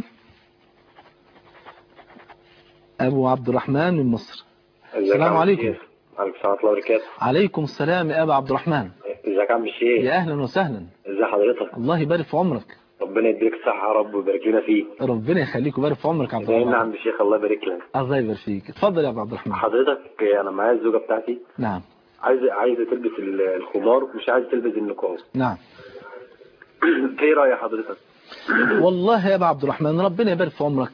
أبو عبد الرحمن من مصر. السلام عليكم. عليكم السلام ورحمة الله وبركاته. عليكم السلام يا أبو عبد الرحمن. ازيك يا عم الشيخ؟ يا أهلا وسهلا. ازي حضرتك؟ الله يبارك في عمرك. ربنا يديك الصحة يا رب ويبارك لنا فيك. ربنا يخليك ويبارك في عمرك يا عبد الرحمن. يا عم الشيخ الله يبارك لك. الله يبارك فيك. اتفضل يا عبد الرحمن. حضرتك انا معايا الزوجة بتاعتي. نعم. عايزة عايزة تلبس الخمار ومش عايزة تلبس النقاب. نعم. ايه رأي حضرتك؟ والله يا ابو عبد الرحمن ربنا يبارك في عمرك.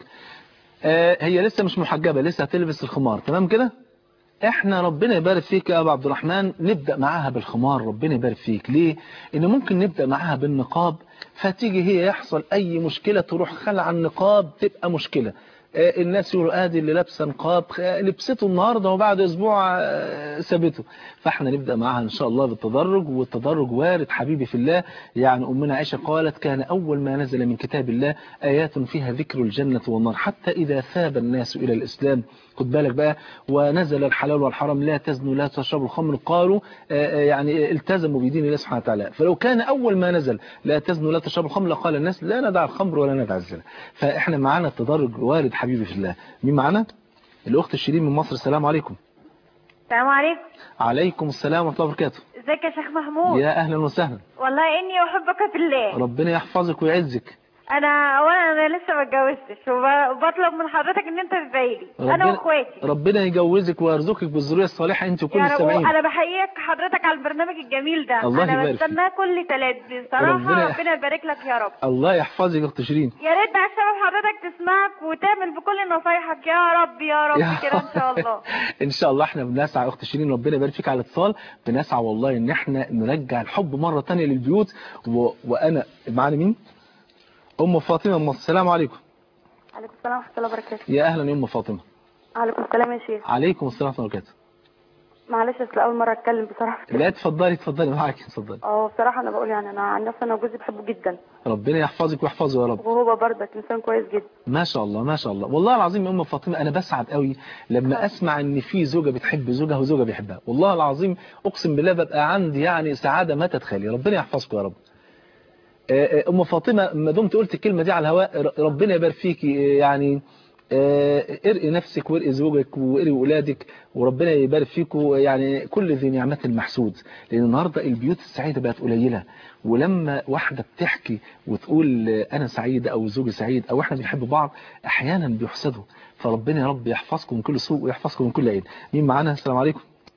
آه هي لسه مش محجبة، لسه هتلبس الخمار، تمام كده؟ احنا ربنا يبارك فيك يا ابو عبد الرحمن نبدأ معاها بالخمار، ربنا يبارك فيك. ليه؟ ان ممكن نبدأ معاها بالنقاب فتيجي هي يحصل اي مشكلة تروح خلع النقاب تبقى مشكلة. الناس يقولوا ادي اللي لابسه نقاب لبسته النهارده وبعد اسبوع سابته. فاحنا نبدا معاها ان شاء الله بالتدرج، والتدرج وارد حبيبي في الله. يعني امنا عائشه قالت كان اول ما نزل من كتاب الله ايات فيها ذكر الجنه والنار حتى اذا ثاب الناس الى الاسلام، خد بالك بقى، ونزل الحلال والحرام لا تزنوا لا تشربوا الخمر، قالوا يعني التزموا بدين الله سبحانه وتعالى. فلو كان اول ما نزل لا تزنوا لا تشربوا الخمر لقال الناس لا ندع الخمر ولا ندع الزنا. فاحنا معانا التدرج وارد حبيبي في الله. مين معانا؟ الاخت شيرين من مصر. السلام عليكم. السلام عليكم. عليكم السلام ورحمه الله وبركاته. ازيك يا شيخ محمود؟ يا اهلا وسهلا. والله اني احبك في الله. ربنا يحفظك ويعزك. انا اولا انا لسه ما اتجوزتش وبطلب من حضرتك ان انت تدعي لي انا واخواتي. ربنا يجوزك ويرزقك بالذريه الصالحه انت وكل السامعين. انا بحييك حضرتك على البرنامج الجميل ده. الله انا يبارك بستناه كل ثلاث بصراحه. ربنا, ربنا يبارك لك يا رب. الله يحفظك يا اخت شيرين. يا ريت بقى الشباب حضرتك تسمعك وتعمل بكل نصايحك يا رب يا رب كده ان شاء الله. ان شاء الله احنا بنسعى يا اخت شيرين، ربنا يبارك فيك على الاتصال. بنسعى والله ان احنا نرجع الحب مره ثانيه للبيوت. و... وانا معانا مين؟ أم فاطمة من مصر. السلام عليكم. عليكم السلام ورحمة الله وبركاته. يا أهلا يا أم فاطمة. عليكم السلام يا شيخ. عليكم السلام ورحمة الله وبركاته. معلش أصل أول مرة أتكلم بصراحة. لا اتفضلي اتفضلي معاك اتفضلي. اه بصراحة أنا بقول يعني أنا عن نفسي أنا وجوزي بحبه جدا. ربنا يحفظك ويحفظه يا رب. وهو برضك إنسان كويس جدا. ما شاء الله ما شاء الله. والله العظيم يا أم فاطمة أنا بسعد قوي لما أسمع إن في زوجة بتحب زوجها وزوجة بيحبها. والله العظيم أقسم بالله ببقى عندي يعني سعادة ما تتخيلي. ربنا يحفظكم يا رب. أم فاطمة ما دمت قلت الكلمة دي على الهواء ربنا يبارك فيكي. يعني ارقي نفسك وارقي زوجك وارقي أولادك وربنا يبارك فيكم. يعني كل ذي نعمة محسود، لأن النهاردة البيوت السعيدة بقت قليلة. ولما واحدة بتحكي وتقول أنا سعيدة أو زوجي سعيد أو إحنا بنحب بعض أحيانا بيحسدوا. فربنا يا رب يحفظكم من كل سوء ويحفظكم من كل عين. مين معانا؟ السلام عليكم.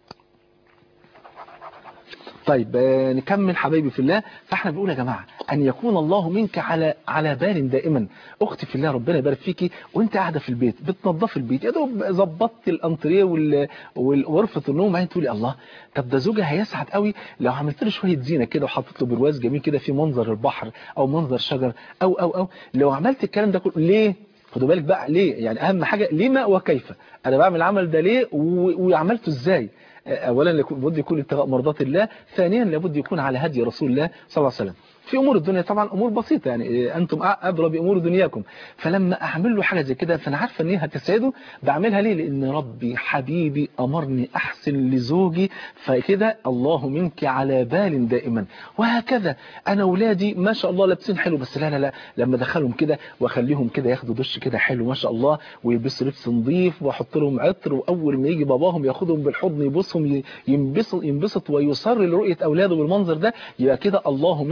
طيب نكمل حبايبي في الله. فاحنا بنقول يا جماعه ان يكون الله منك على على بال دائما. اختي في الله ربنا يبارك فيكي وانت قاعده في البيت بتنظفي البيت يا دوب ظبطتي الانتريه وغرفه النوم، بعدين تقولي الله طب ده زوجها هيسعد قوي لو عملت له شويه زينه كده وحطيت له برواز جميل كده في منظر البحر او منظر شجر او او او لو عملت الكلام ده كله. ليه؟ خدوا بالك بقى ليه؟ يعني اهم حاجه ليه ما وكيف. انا بعمل العمل ده ليه وعملته ازاي؟ اولا لابد يكون ابتغاء مرضات الله، ثانيا لابد يكون على هدي رسول الله صلى الله عليه وسلم. في امور الدنيا طبعا امور بسيطه، يعني انتم ادرى بامور دنياكم. فلما اعمل له حاجه زي كده فانا عارفه ان هي هتسعده بعملها ليه؟ لان ربي حبيبي امرني احسن لزوجي، فكده الله منك على بال دائما. وهكذا انا اولادي ما شاء الله لابسين حلو، بس لا لا لا لما ادخلهم كده واخليهم كده ياخدوا دش كده حلو ما شاء الله ويلبسوا لبس نظيف واحط لهم عطر، واول ما يجي باباهم ياخدهم بالحضن يبصهم ينبسط ينبسط ويصر لرؤيه اولاده بالمنظر ده، يبقى كده الله منك على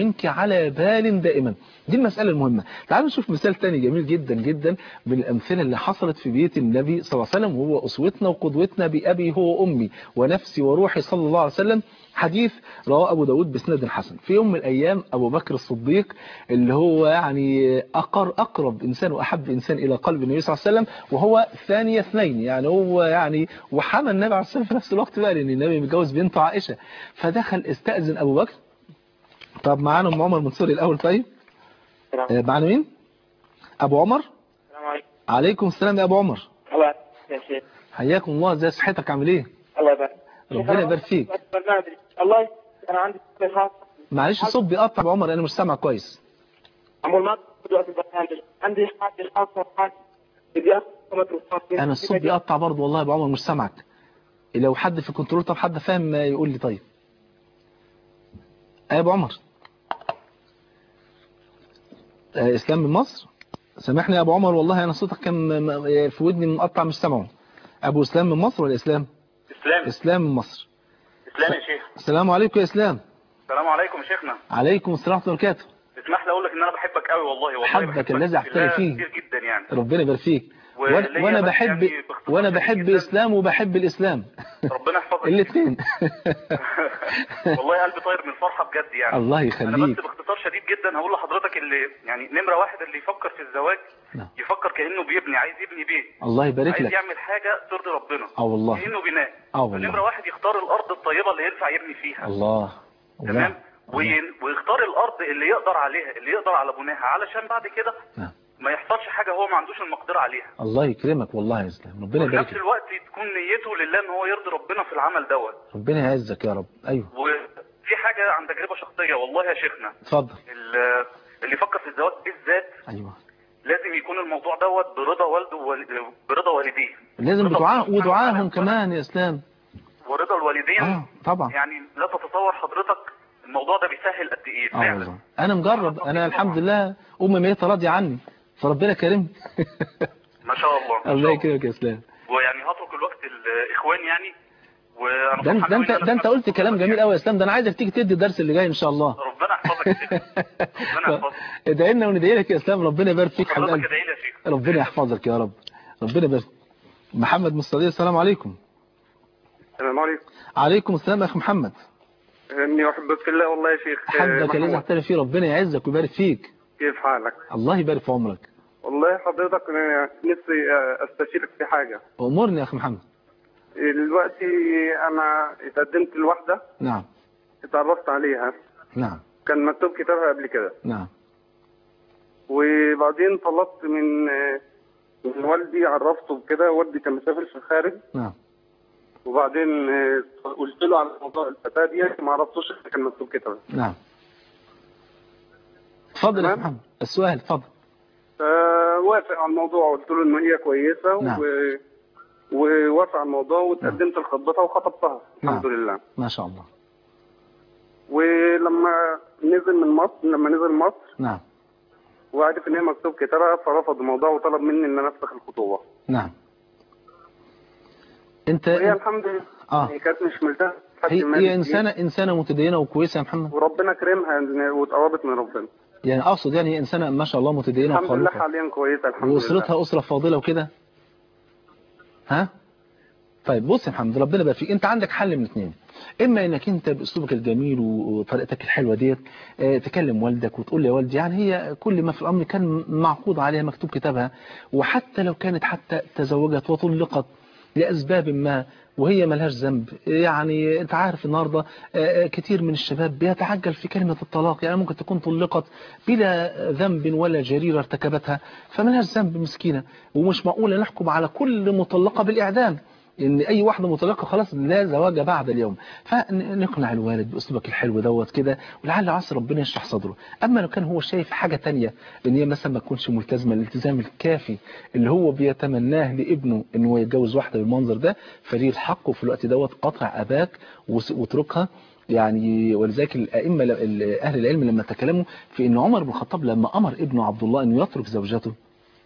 على بال دائما. دي المسألة المهمة. تعالوا نشوف مثال تاني جميل جدا جدا من الأمثلة اللي حصلت في بيت النبي صلى الله عليه وسلم، وهو أسوتنا وقدوتنا بأبي هو وأمي ونفسي وروحي صلى الله عليه وسلم. حديث رواه أبو داود بسند حسن. في يوم من الأيام أبو بكر الصديق اللي هو يعني أقر أقرب إنسان وأحب إنسان إلى قلب النبي صلى الله عليه وسلم، وهو ثاني اثنين، يعني هو يعني وحمى النبي عليه الصلاة والسلام في نفس الوقت بقى، لأن النبي متجوز بنته عائشة. فدخل استأذن أبو بكر. طب معانا أم عمر منصوري الأول. طيب آه معانا مين؟ أبو عمر. السلام عليكم. عليكم السلام يا أبو عمر. الله يا شيخ. حياكم الله. ازي صحتك؟ عامل ايه؟ الله يبارك. ربنا يبارك فيك. الله انا عندي سؤال خاص. معلش الصوت بيقطع يا ابو عمر، انا مش سامع كويس. عمول ما دلوقتي البرنامج عندي حاجه خاصه حاجه بدي افهم. انا الصوت بيقطع برضه والله يا ابو عمر، مش سامعك. لو حد في الكنترول، طب حد فاهم يقول لي. طيب يا ابو عمر. آه اسلام من مصر. سامحني يا ابو عمر والله انا صوتك كان في ودني مقطع مش سامعه. ابو اسلام من مصر ولا اسلام؟ اسلام. اسلام من مصر. اسلام يا شيخ. السلام عليكم يا اسلام. السلام عليكم يا شيخنا. عليكم السلام ورحمه الله وبركاته. اسمح لي اقول لك ان انا بحبك قوي والله والله حبك الذي احترم فيه كتير جدا يعني. ربنا يبارك فيك. وانا بحب يعني وانا بحب اسلام وبحب الاسلام. ربنا يحفظك الاثنين. والله قلبي طاير من الفرحه بجد يعني. الله يخليك. انا بس باختصار شديد جدا هقول لحضرتك اللي يعني نمره واحد اللي يفكر في الزواج نعم. يفكر كانه بيبني، عايز يبني بيت. الله يبارك لك. عايز يعمل حاجه ترضي ربنا. اه والله. كانه بناء. اه والله. نمره واحد يختار الارض الطيبه اللي ينفع يبني فيها. الله. تمام. ويختار الارض اللي يقدر عليها، اللي يقدر على بناها، علشان بعد كده نعم. ما يحصلش حاجه هو ما عندوش المقدره عليها. الله يكرمك والله يا اسلام، ربنا يبارك فيك. وفي نفس الوقت تكون نيته لله ان هو يرضي ربنا في العمل دوت. ربنا يعزك يا رب. ايوه. وفي حاجه عن تجربه شخصيه والله يا شيخنا. اتفضل. اللي يفكر في الزواج بالذات ايوه لازم يكون الموضوع دوت برضا والده ووالد... برضا والديه. لازم بدعاء ودعائهم كمان يا اسلام. ورضا الوالدين. اه طبعا. يعني لا تتصور حضرتك الموضوع ده بيسهل قد ايه فعلا. اه انا مجرب، انا الحمد لله امي ميتة راضيه عني، فربنا كرمني. ما شاء الله. الله يكرمك يا اسلام. ويعني هترك الوقت الاخوان يعني. وانا ده, ده انت ده انت قلت كلام جميل قوي يا اسلام، ده انا عايزك تيجي تدي الدرس اللي جاي ان شاء الله. ربنا يحفظك يا شيخ. ربنا يحفظك. ادعي لنا وندعي لك يا اسلام، ربنا يبارك فيك حبيبي. حضرتك ادعي لي يا شيخ. ربنا يحفظك يا رب. ربنا يبارك. محمد من السعوديه. السلام عليكم. السلام عليكم. عليكم السلام يا اخي محمد. اني احبك في الله والله يا شيخ. حبك الذي احترم فيه، ربنا يعزك ويبارك فيك. كيف حالك؟ الله يبارك في عمرك. والله حضرتك نفسي استشيرك في حاجه. امرني يا اخي محمد. دلوقتي انا اتقدمت لواحده. نعم. اتعرفت عليها. نعم. كان مكتوب كتابها قبل كده. نعم. وبعدين طلبت من من والدي، عرفته بكده، والدي كان مسافر في الخارج. نعم. وبعدين قلت له على موضوع الفتاه دي، ما عرفتوش كان مكتوب كتابها. نعم. اتفضل يا محمد السؤال. اتفضل. فوافق على الموضوع، قلت له ان هي كويسه. نعم. و... ووافق على الموضوع وتقدمت لخطبتها وخطبتها. نعم. الحمد لله. ما شاء الله. ولما نزل من مصر لما نزل مصر نعم. وعرف ان هي مكتوب كتابها، فرفض الموضوع وطلب مني ان انا افسخ الخطوبه. نعم. انت وهي الحمد لله اه هي كانت مش ملتزمه. هي, هي انسانه انسانه متدينه وكويسه يا محمد، وربنا كرمها واتقربت من ربنا. يعني اقصد يعني هي انسانه ما شاء الله متدينه وخالقه. الحمد لله حاليا كويسه الحمد لله. واسرتها اسره فاضله وكده. ها طيب بص يا محمد، ربنا يبارك فيك. انت عندك حل من اثنين، اما انك انت باسلوبك الجميل وطريقتك الحلوه ديت اه تكلم والدك وتقول له يا والدي يعني هي كل ما في الامر كان معقود عليها مكتوب كتابها، وحتى لو كانت حتى تزوجت وطلقت لاسباب ما وهي ملهاش ذنب. يعني انت عارف النهارده كتير من الشباب بيتعجل في كلمه الطلاق، يعني ممكن تكون طلقت بلا ذنب ولا جريره ارتكبتها فملهاش ذنب مسكينه، ومش معقول نحكم على كل مطلقه بالاعدام، ان اي واحده مطلقه خلاص لا زواج بعد اليوم. فنقنع الوالد باسلوبك الحلو دوت كده، ولعل عسى ربنا يشرح صدره. اما لو كان هو شايف حاجه ثانيه، ان هي مثلا ما تكونش ملتزمه الالتزام الكافي اللي هو بيتمناه لابنه ان هو يتجوز واحده بالمنظر ده، فليه الحق في الوقت دوت قطع اباك واتركها. يعني ولذلك الائمه اهل العلم لما تكلموا في ان عمر بن الخطاب لما امر ابنه عبد الله انه يترك زوجته،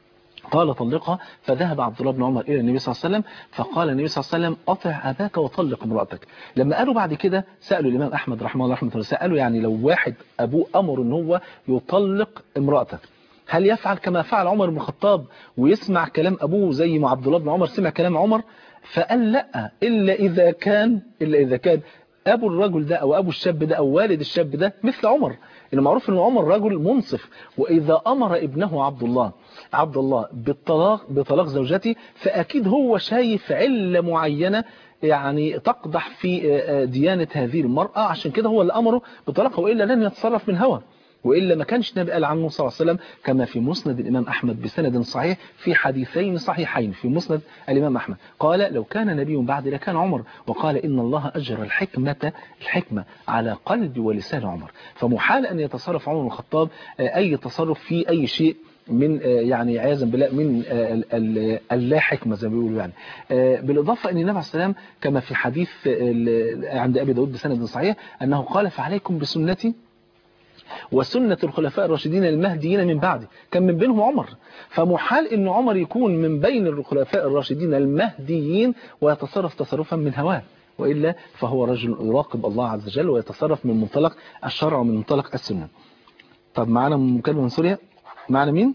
قال طلقها. فذهب عبد الله بن عمر إلى النبي صلى الله عليه وسلم فقال النبي صلى الله عليه وسلم أطع أباك وطلق امرأتك. لما قالوا بعد كده سألوا الإمام أحمد رحمه الله رحمه الله، سألوا يعني لو واحد أبوه أمر إن هو يطلق امرأته هل يفعل كما فعل عمر بن الخطاب ويسمع كلام أبوه زي ما عبد الله بن عمر سمع كلام عمر؟ فقال لا، إلا إذا كان إلا إذا كان أبو الرجل ده أو أبو الشاب ده أو والد الشاب ده مثل عمر، إنه معروف إن عمر رجل منصف. وإذا أمر ابنه عبد الله عبد الله بالطلاق بطلاق زوجته فأكيد هو شايف علة معينة يعني تقدح في ديانة هذه المرأة، عشان كده هو اللي أمره بطلاقها، وإلا لن يتصرف من هوى، وإلا ما كانش النبي قال عنه صلى الله عليه وسلم كما في مسند الإمام أحمد بسند صحيح في حديثين صحيحين في مسند الإمام أحمد قال لو كان نبي بعد لكان عمر، وقال إن الله أجرى الحكمة الحكمة على قلب ولسان عمر. فمحال أن يتصرف عمر بن الخطاب أي تصرف في أي شيء من يعني عياذا بالله من اللا حكمة زي ما بيقولوا يعني. بالإضافة أن النبي عليه السلام كما في حديث عند أبي داود بسند صحيح أنه قال فعليكم بسنتي وسنة الخلفاء الراشدين المهديين من بعدي، كان من بينهم عمر، فمحال ان عمر يكون من بين الخلفاء الراشدين المهديين ويتصرف تصرفا من هواه، وإلا فهو رجل يراقب الله عز وجل ويتصرف من منطلق الشرع ومن منطلق السنة. طب معنا مكالمة من سوريا، معنا مين؟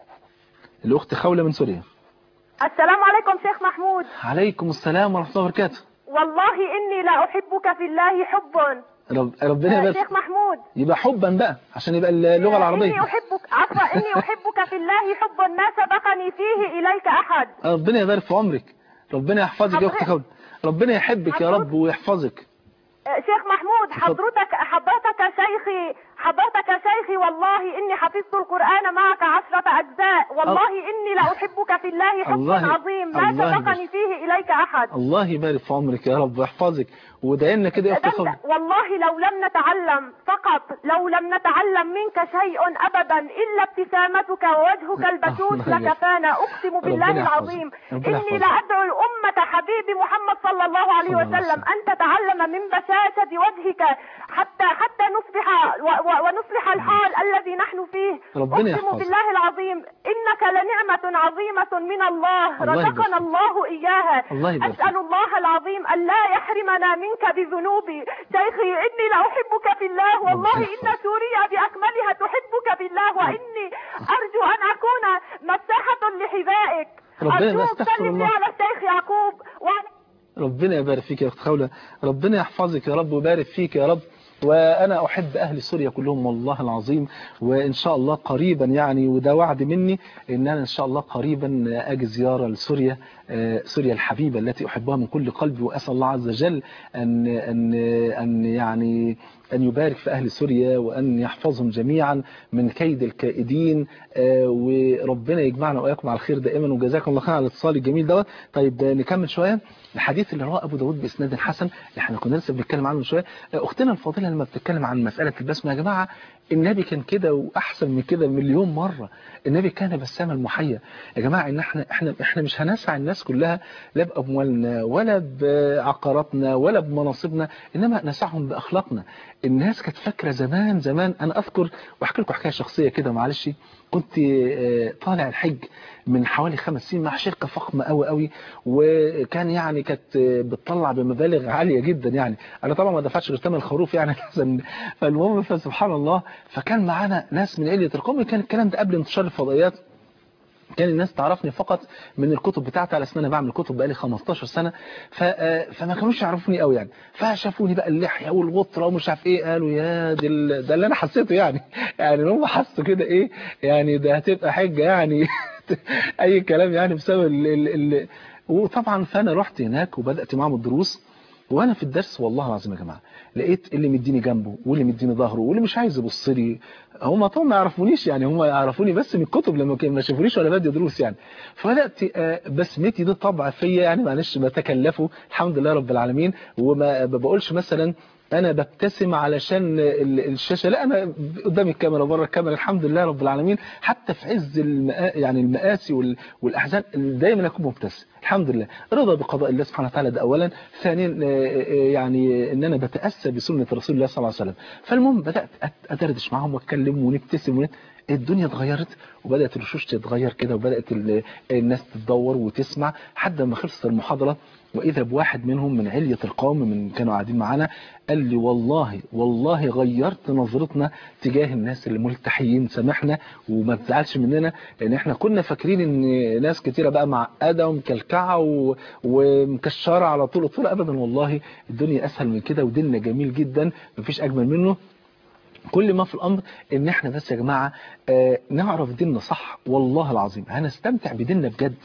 الأخت خولة من سوريا. السلام عليكم شيخ محمود. عليكم السلام ورحمة الله وبركاته. والله إني لا أحبك في الله حبا. رب ربنا يبارك. شيخ محمود يبقى حبا بقى عشان يبقى اللغة العربية. إني أحبك عفوا إني أحبك في الله حبا ما سبقني فيه إليك أحد. ربنا يبارك في عمرك، ربنا يحفظك يا أختي خولة، ربنا يحبك يا رب ويحفظك. شيخ محمود حضرتك حضرتك شيخي حضرتك شيخي والله إني حفظت القرآن معك عشرة أجزاء، والله إني لا أحبك في الله حبا عظيم ما سبقني فيه إليك أحد. الله يبارك في عمرك يا رب ويحفظك، ودعينا كده يا أختي خولة. والله لو لم نتعلم فقط لو لم نتعلم منك شيء أبدا إلا ابتسامتك ووجهك البشوش لكفانا، أقسم بالله العظيم إني لأدعو الأمة حبيبي محمد صلى الله عليه وسلم أن تتعلم من بشاشة وجهك حتى حتى نصبح ونصلح الحال الذي نحن فيه. أقسم بالله العظيم إنك لنعمة عظيمة من الله رزقنا الله إياها. أسأل الله العظيم أن لا يحرمنا منك بذنوبي. شيخي إني لأحبك في الله، والله إن سوريا بأكملها تحبك في الله، وإني أرجو أن أكون مفتاحة لحذائك. أرجوك سلم لي على الشيخ يعقوب وعلى ربنا يبارك فيك يا أخت خولة، ربنا يحفظك يا رب ويبارك فيك يا رب. وأنا أحب أهل سوريا كلهم والله العظيم، وإن شاء الله قريبا يعني، وده وعد مني إن أنا إن شاء الله قريبا أجي زيارة لسوريا، سوريا الحبيبة التي أحبها من كل قلبي، وأسأل الله عز وجل أن أن أن يعني أن يبارك في أهل سوريا وأن يحفظهم جميعا من كيد الكائدين، وربنا يجمعنا وإياكم على الخير دائما، وجزاكم الله خير على الاتصال الجميل دوت. طيب نكمل شوية الحديث اللي رواه أبو داود بإسناد حسن اللي احنا كنا لسه بنتكلم عنه شوية. أختنا الفاضلة لما بتتكلم عن مسألة البسمة يا جماعة، النبي كان كده وأحسن من كده مليون مرة. النبي كان بسامة المحيا يا جماعة، إن احنا احنا احنا مش هنسعى الناس كلها لا بأموالنا ولا بعقاراتنا ولا بمناصبنا، إنما نسعهم بأخلاقنا. الناس كانت فاكرة زمان زمان، أنا أذكر وأحكي لكم حكاية شخصية كده معلش. كنت طالع الحج من حوالي خمس سنين مع شركة فخمة قوي قوي، وكان يعني كانت بتطلع بمبالغ عالية جدا يعني. أنا طبعا ما دفعتش غير ثمن الخروف يعني، فالمهم فسبحان الله، فكان معانا ناس من علية القوم. كان الكلام ده قبل انتشار الفضائيات، كان الناس تعرفني فقط من الكتب بتاعتي على اسم انا بعمل كتب بقالي خمستاشر سنة، فما كانوش يعرفوني قوي يعني. فشافوني بقى اللحية والغطرة ومش عارف ايه، قالوا يا ده اللي انا حسيته يعني يعني هم حسوا كده ايه يعني ده هتبقى حجة يعني اي كلام يعني بسبب ال ال ال وطبعا فانا رحت هناك وبدأت معهم الدروس. وانا في الدرس والله العظيم يا جماعه لقيت اللي مديني جنبه واللي مديني ظهره واللي مش عايز يبص لي، هم طبعا ما يعرفونيش يعني، هم يعرفوني بس من الكتب لما ما شافونيش ولا بدي دروس يعني. فبدات بسمتي دي طبع فيا يعني، معلش ما تكلفوا الحمد لله رب العالمين. وما بقولش مثلا انا ببتسم علشان الشاشه، لا انا قدام الكاميرا بره الكاميرا الحمد لله رب العالمين. حتى في عز المآ يعني المآسي والاحزان دايما اكون مبتسم الحمد لله، رضا بقضاء الله سبحانه وتعالى ده اولا. ثانيا يعني ان انا بتاسى بسنه رسول الله صلى الله عليه وسلم. فالمهم بدات ادردش معاهم واتكلم ونبتسم ونت... الدنيا اتغيرت وبدأت الوشوش تتغير كده، وبدأت الناس تدور وتسمع، حد ما خلصت المحاضرة وإذا بواحد منهم من علية القوم من كانوا قاعدين معانا قال لي والله والله غيرت نظرتنا تجاه الناس اللي ملتحيين، سامحنا وما تزعلش مننا، لأن احنا كنا فاكرين ان ناس كتيرة بقى معقدة ومكلكعة ومكشرة على طول. قلت له أبدا والله الدنيا أسهل من كده وديننا جميل جدا مفيش أجمل منه. كل ما في الأمر ان احنا بس يا جماعة آه نعرف ديننا صح، والله العظيم هنستمتع بديننا بجد.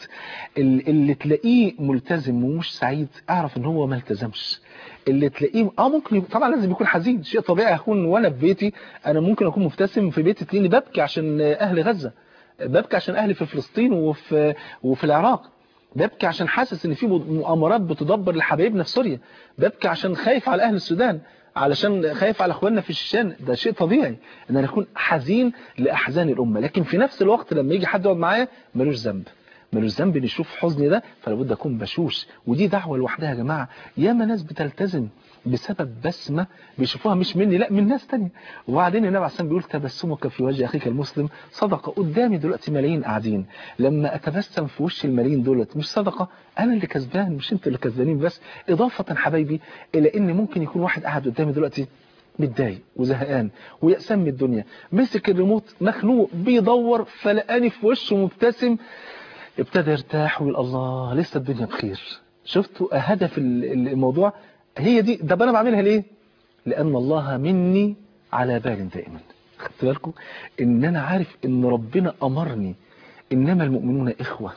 اللي تلاقيه ملتزم ومش سعيد اعرف ان هو ما التزمش. اللي تلاقيه اه ممكن طبعا لازم يكون حزين، شيء طبيعي. اكون وانا في بيتي انا ممكن اكون مبتسم في بيتي تلاقيني ببكي عشان اهل غزة، ببكي عشان اهلي في فلسطين وفي وفي العراق، ببكي عشان حاسس ان في مؤامرات بتدبر لحبايبنا في سوريا، ببكي عشان خايف على اهل السودان، علشان خايف على اخواننا في الشيشان. ده شيء طبيعي ان انا اكون حزين لاحزان الامه، لكن في نفس الوقت لما يجي حد يقعد معايا ملوش ذنب، ملوش ذنب ان يشوف حزني ده، فلابد اكون بشوش. ودي دعوه لوحدها يا جماعه. ياما ناس بتلتزم بسبب بسمه بيشوفوها مش مني لا من ناس تانية. وبعدين النبي عليه الصلاه والسلام بيقول تبسمك في وجه اخيك المسلم صدقه. قدامي دلوقتي ملايين قاعدين، لما اتبسم في وش الملايين دولت مش صدقه؟ انا اللي كسبان مش انتوا اللي كسبانين. بس اضافه حبايبي الى ان ممكن يكون واحد قاعد قدامي دلوقتي متضايق وزهقان ويأسم من الدنيا، مسك الريموت مخنوق بيدور فلقاني في وشه مبتسم، ابتدى يرتاح ويقول الله لسه الدنيا بخير. شفتوا هدف الموضوع؟ هي دي. ده انا بعملها ليه؟ لان الله مني على بال دائما. خدت بالكم ان انا عارف ان ربنا امرني انما المؤمنون اخوه،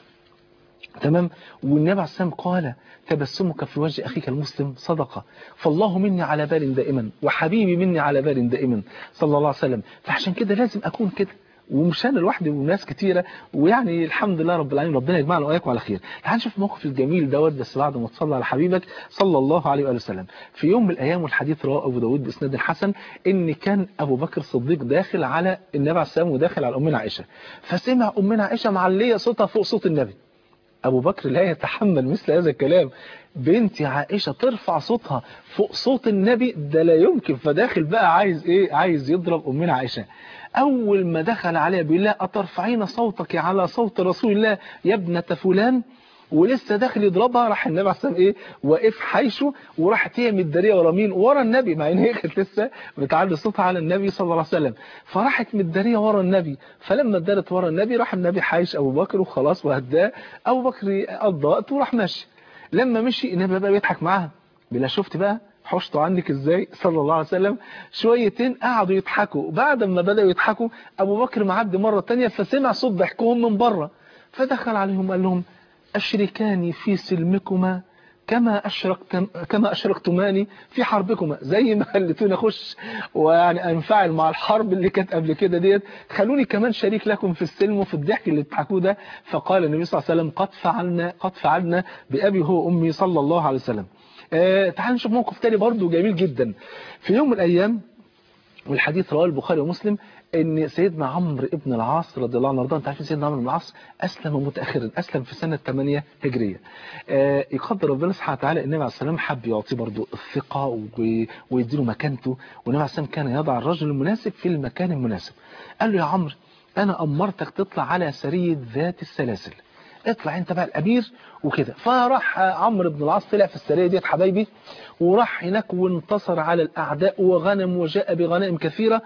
تمام. والنبي عليه الصلاه والسلام قال تبسمك في وجه اخيك المسلم صدقه، فالله مني على بال دائما وحبيبي مني على بال دائما صلى الله عليه وسلم. فعشان كده لازم اكون كده، ومش انا لوحدي وناس كتيره، ويعني الحمد لله رب العالمين ربنا يجمعنا واياكم على خير. تعال نشوف الموقف الجميل دوت بس بعد ما تصلي على حبيبك صلى الله عليه واله وسلم. في يوم من الايام والحديث رواه ابو داود باسناد الحسن ان كان ابو بكر الصديق داخل على النبي عليه السلام وداخل على امنا عائشه، فسمع امنا عائشه معليه صوتها فوق صوت النبي. ابو بكر لا يتحمل مثل هذا الكلام، بنتي عائشه ترفع صوتها فوق صوت النبي، ده لا يمكن. فداخل بقى عايز ايه؟ عايز يضرب امنا عائشه. اول ما دخل عليها بيقول لها اترفعين صوتك على صوت رسول الله يا ابنه فلان، ولسه داخل يضربها راح النبي عليه الصلاه والسلام ايه واقف حيشه، وراحت هي متداريه ورا مين؟ ورا النبي، مع ان هي كانت لسه بتعلي صوتها على النبي صلى الله عليه وسلم، فراحت متداريه ورا النبي. فلما اتدارت ورا النبي راح النبي حايش ابو بكر وخلاص وهداه. ابو بكر قضى وقت وراح ماشي. لما مشي النبي بقى بيضحك معاها، بلا شفت بقى حشته عنك ازاي صلى الله عليه وسلم. شويتين قعدوا يضحكوا، بعد ما بدأوا يضحكوا ابو بكر معدي مره ثانيه فسمع صوت ضحكهم من بره، فدخل عليهم قال لهم أشركاني في سلمكما كما أشركتم كما أشركتماني في حربكما، زي ما خليتوني أخش ويعني أنفعل مع الحرب اللي كانت قبل كده ديت، خلوني كمان شريك لكم في السلم وفي الضحك اللي بتضحكوا ده. فقال النبي صلى الله عليه وسلم قد فعلنا قد فعلنا بأبي هو أمي صلى الله عليه وسلم. آه تعالوا نشوف موقف تاني برضو جميل جدا. في يوم من الأيام والحديث رواه البخاري ومسلم ان سيدنا عمرو ابن العاص رضي الله عنه وارضاه، انت عارفين سيدنا عمرو بن العاص اسلم متاخرا، اسلم في سنه ثمانية هجريه. آه يقدر ربنا سبحانه وتعالى النبي عليه السلام حب يعطيه برضه الثقه ويديله مكانته، والنبي عليه السلام كان يضع الرجل المناسب في المكان المناسب. قال له يا عمرو انا امرتك تطلع على سريه ذات السلاسل، اطلع انت بقى الامير وكده. فراح عمرو بن العاص طلع في السريه ديت حبايبي، وراح هناك وانتصر على الاعداء وغنم وجاء بغنائم كثيره،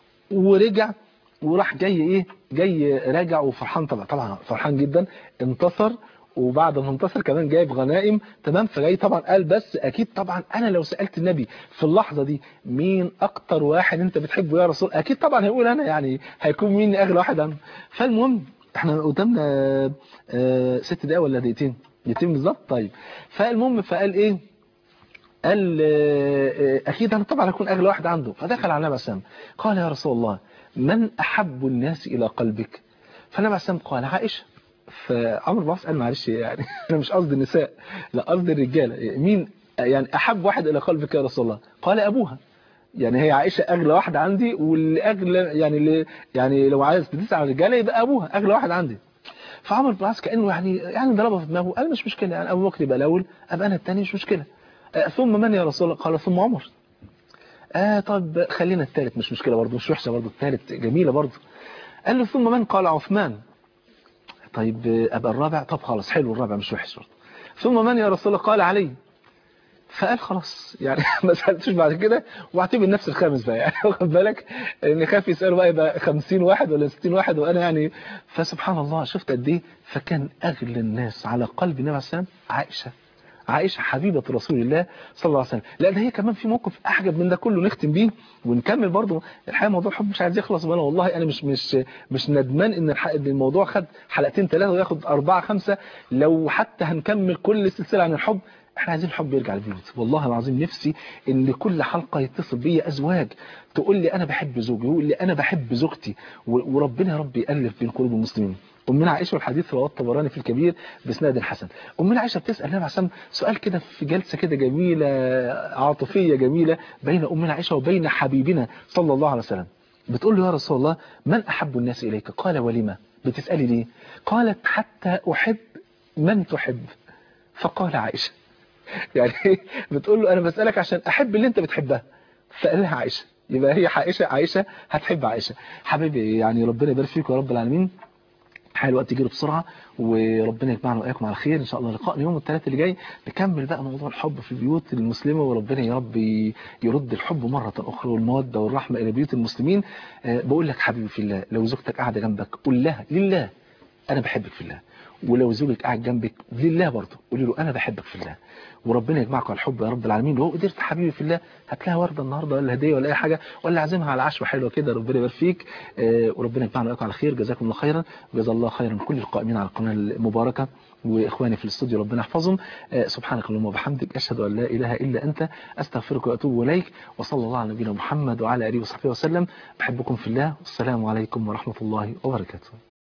ورجع وراح جاي ايه جاي راجع وفرحان، طبعا طبعا فرحان جدا، انتصر وبعد ما انتصر كمان جايب غنائم، تمام. فجاي طبعا قال بس اكيد طبعا انا لو سالت النبي في اللحظه دي مين اكتر واحد انت بتحبه يا رسول، اكيد طبعا هيقول انا، يعني هيكون مين اغلى واحد عنه. فالمهم احنا قدامنا ست دقايق ولا دقيقتين؟ دقيقتين بالظبط. طيب فالمهم فقال ايه؟ قال اكيد انا طبعا هكون اغلى واحد عنده. فدخل على النبي عليه قال يا رسول الله من احب الناس الى قلبك؟ فالنبي عليه قال عائشه. فعمرو بن العاص قال معلش يعني انا مش قصدي النساء، لا قصدي الرجاله، مين يعني احب واحد الى قلبك يا رسول الله؟ قال ابوها، يعني هي عائشه اغلى واحده عندي، واللي اغلى يعني اللي يعني لو عايز تدوس على الرجاله يبقى ابوها اغلى واحد عندي. فعمرو بن العاص كانه يعني يعني ضربها في دماغه، قال مش مشكله، يعني ابو بكر يبقى الاول ابقى انا الثاني مش مشكله. ثم من يا رسول الله؟ قال ثم عمر. آه طب خلينا الثالث مش مشكله برضه، مش وحشه برضه، الثالث جميله برضه. قال له ثم من؟ قال عثمان. طيب أبقى الرابع؟ طب خلاص حلو الرابع مش وحش برضه. ثم من يا رسول الله؟ قال علي. فقال خلاص يعني ما سألتوش بعد كده واعتبر نفس الخامس بقى، يعني واخد بالك ان خاف يسأله بقى يبقى خمسين واحد ولا ستين واحد وانا يعني. فسبحان الله شفت قد ايه. فكان اغلى الناس على قلب النبي عليه السلام عائشة. عائشة حبيبة رسول الله صلى الله عليه وسلم. لأن هي كمان في موقف أحجب من ده كله نختم بيه ونكمل برضه. الحقيقة موضوع الحب مش عايز يخلص، وانا والله أنا مش مش مش ندمان إن الموضوع خد حلقتين ثلاثة وياخد أربعة خمسة. لو حتى هنكمل كل السلسلة عن الحب، احنا عايزين الحب يرجع للبيوت. والله العظيم نفسي ان كل حلقة يتصل بي ازواج تقول لي انا بحب زوجي ويقول لي انا بحب زوجتي، وربنا يا رب يألف بين قلوب المسلمين. أمنا عائشة والحديث رواه الطبراني في الكبير بسناد حسن. أمنا عائشة بتسأل النبي عليه الصلاة والسلام سؤال كده في جلسة كده جميلة عاطفية جميلة بين أمنا عائشة وبين حبيبنا صلى الله عليه وسلم. بتقول له يا رسول الله من أحب الناس إليك؟ قال ولما؟ بتسألي ليه؟ قالت حتى أحب من تحب. فقال عائشة يعني بتقول له أنا بسألك عشان أحب اللي أنت بتحبها. فقال لها عائشة، يبقى هي عائشة عائشة هتحب عائشة. حبيبي يعني ربنا يبارك فيك يا رب العالمين. حال الوقت يجري بسرعة وربنا يجمعنا وإياكم على خير إن شاء الله. لقاء يوم الثلاث اللي جاي نكمل بقى موضوع الحب في البيوت المسلمة، وربنا يا رب يرد الحب مرة أخرى والمودة والرحمة إلى بيوت المسلمين. أه بقول لك حبيبي في الله، لو زوجتك قاعدة جنبك قول لها لله أنا بحبك في الله، ولو زوجك قاعد جنبك لله برضه قولي له أنا بحبك في الله، وربنا يجمعكم على الحب يا رب العالمين. لو قدرت حبيبي في الله هات لها ورده النهارده ولا هديه ولا اي حاجه، ولا عازمها على عشوه حلوه كده. ربنا يبارك فيك آه وربنا يجمعنا وياكم على خير. جزاكم الله خيرا وجزا الله خيرا كل القائمين على القناه المباركه واخواني في الاستوديو ربنا يحفظهم. آه سبحانك اللهم وبحمدك اشهد ان لا اله الا انت استغفرك واتوب اليك. وصلى الله على نبينا محمد وعلى اله وصحبه وسلم. بحبكم في الله والسلام عليكم ورحمه الله وبركاته.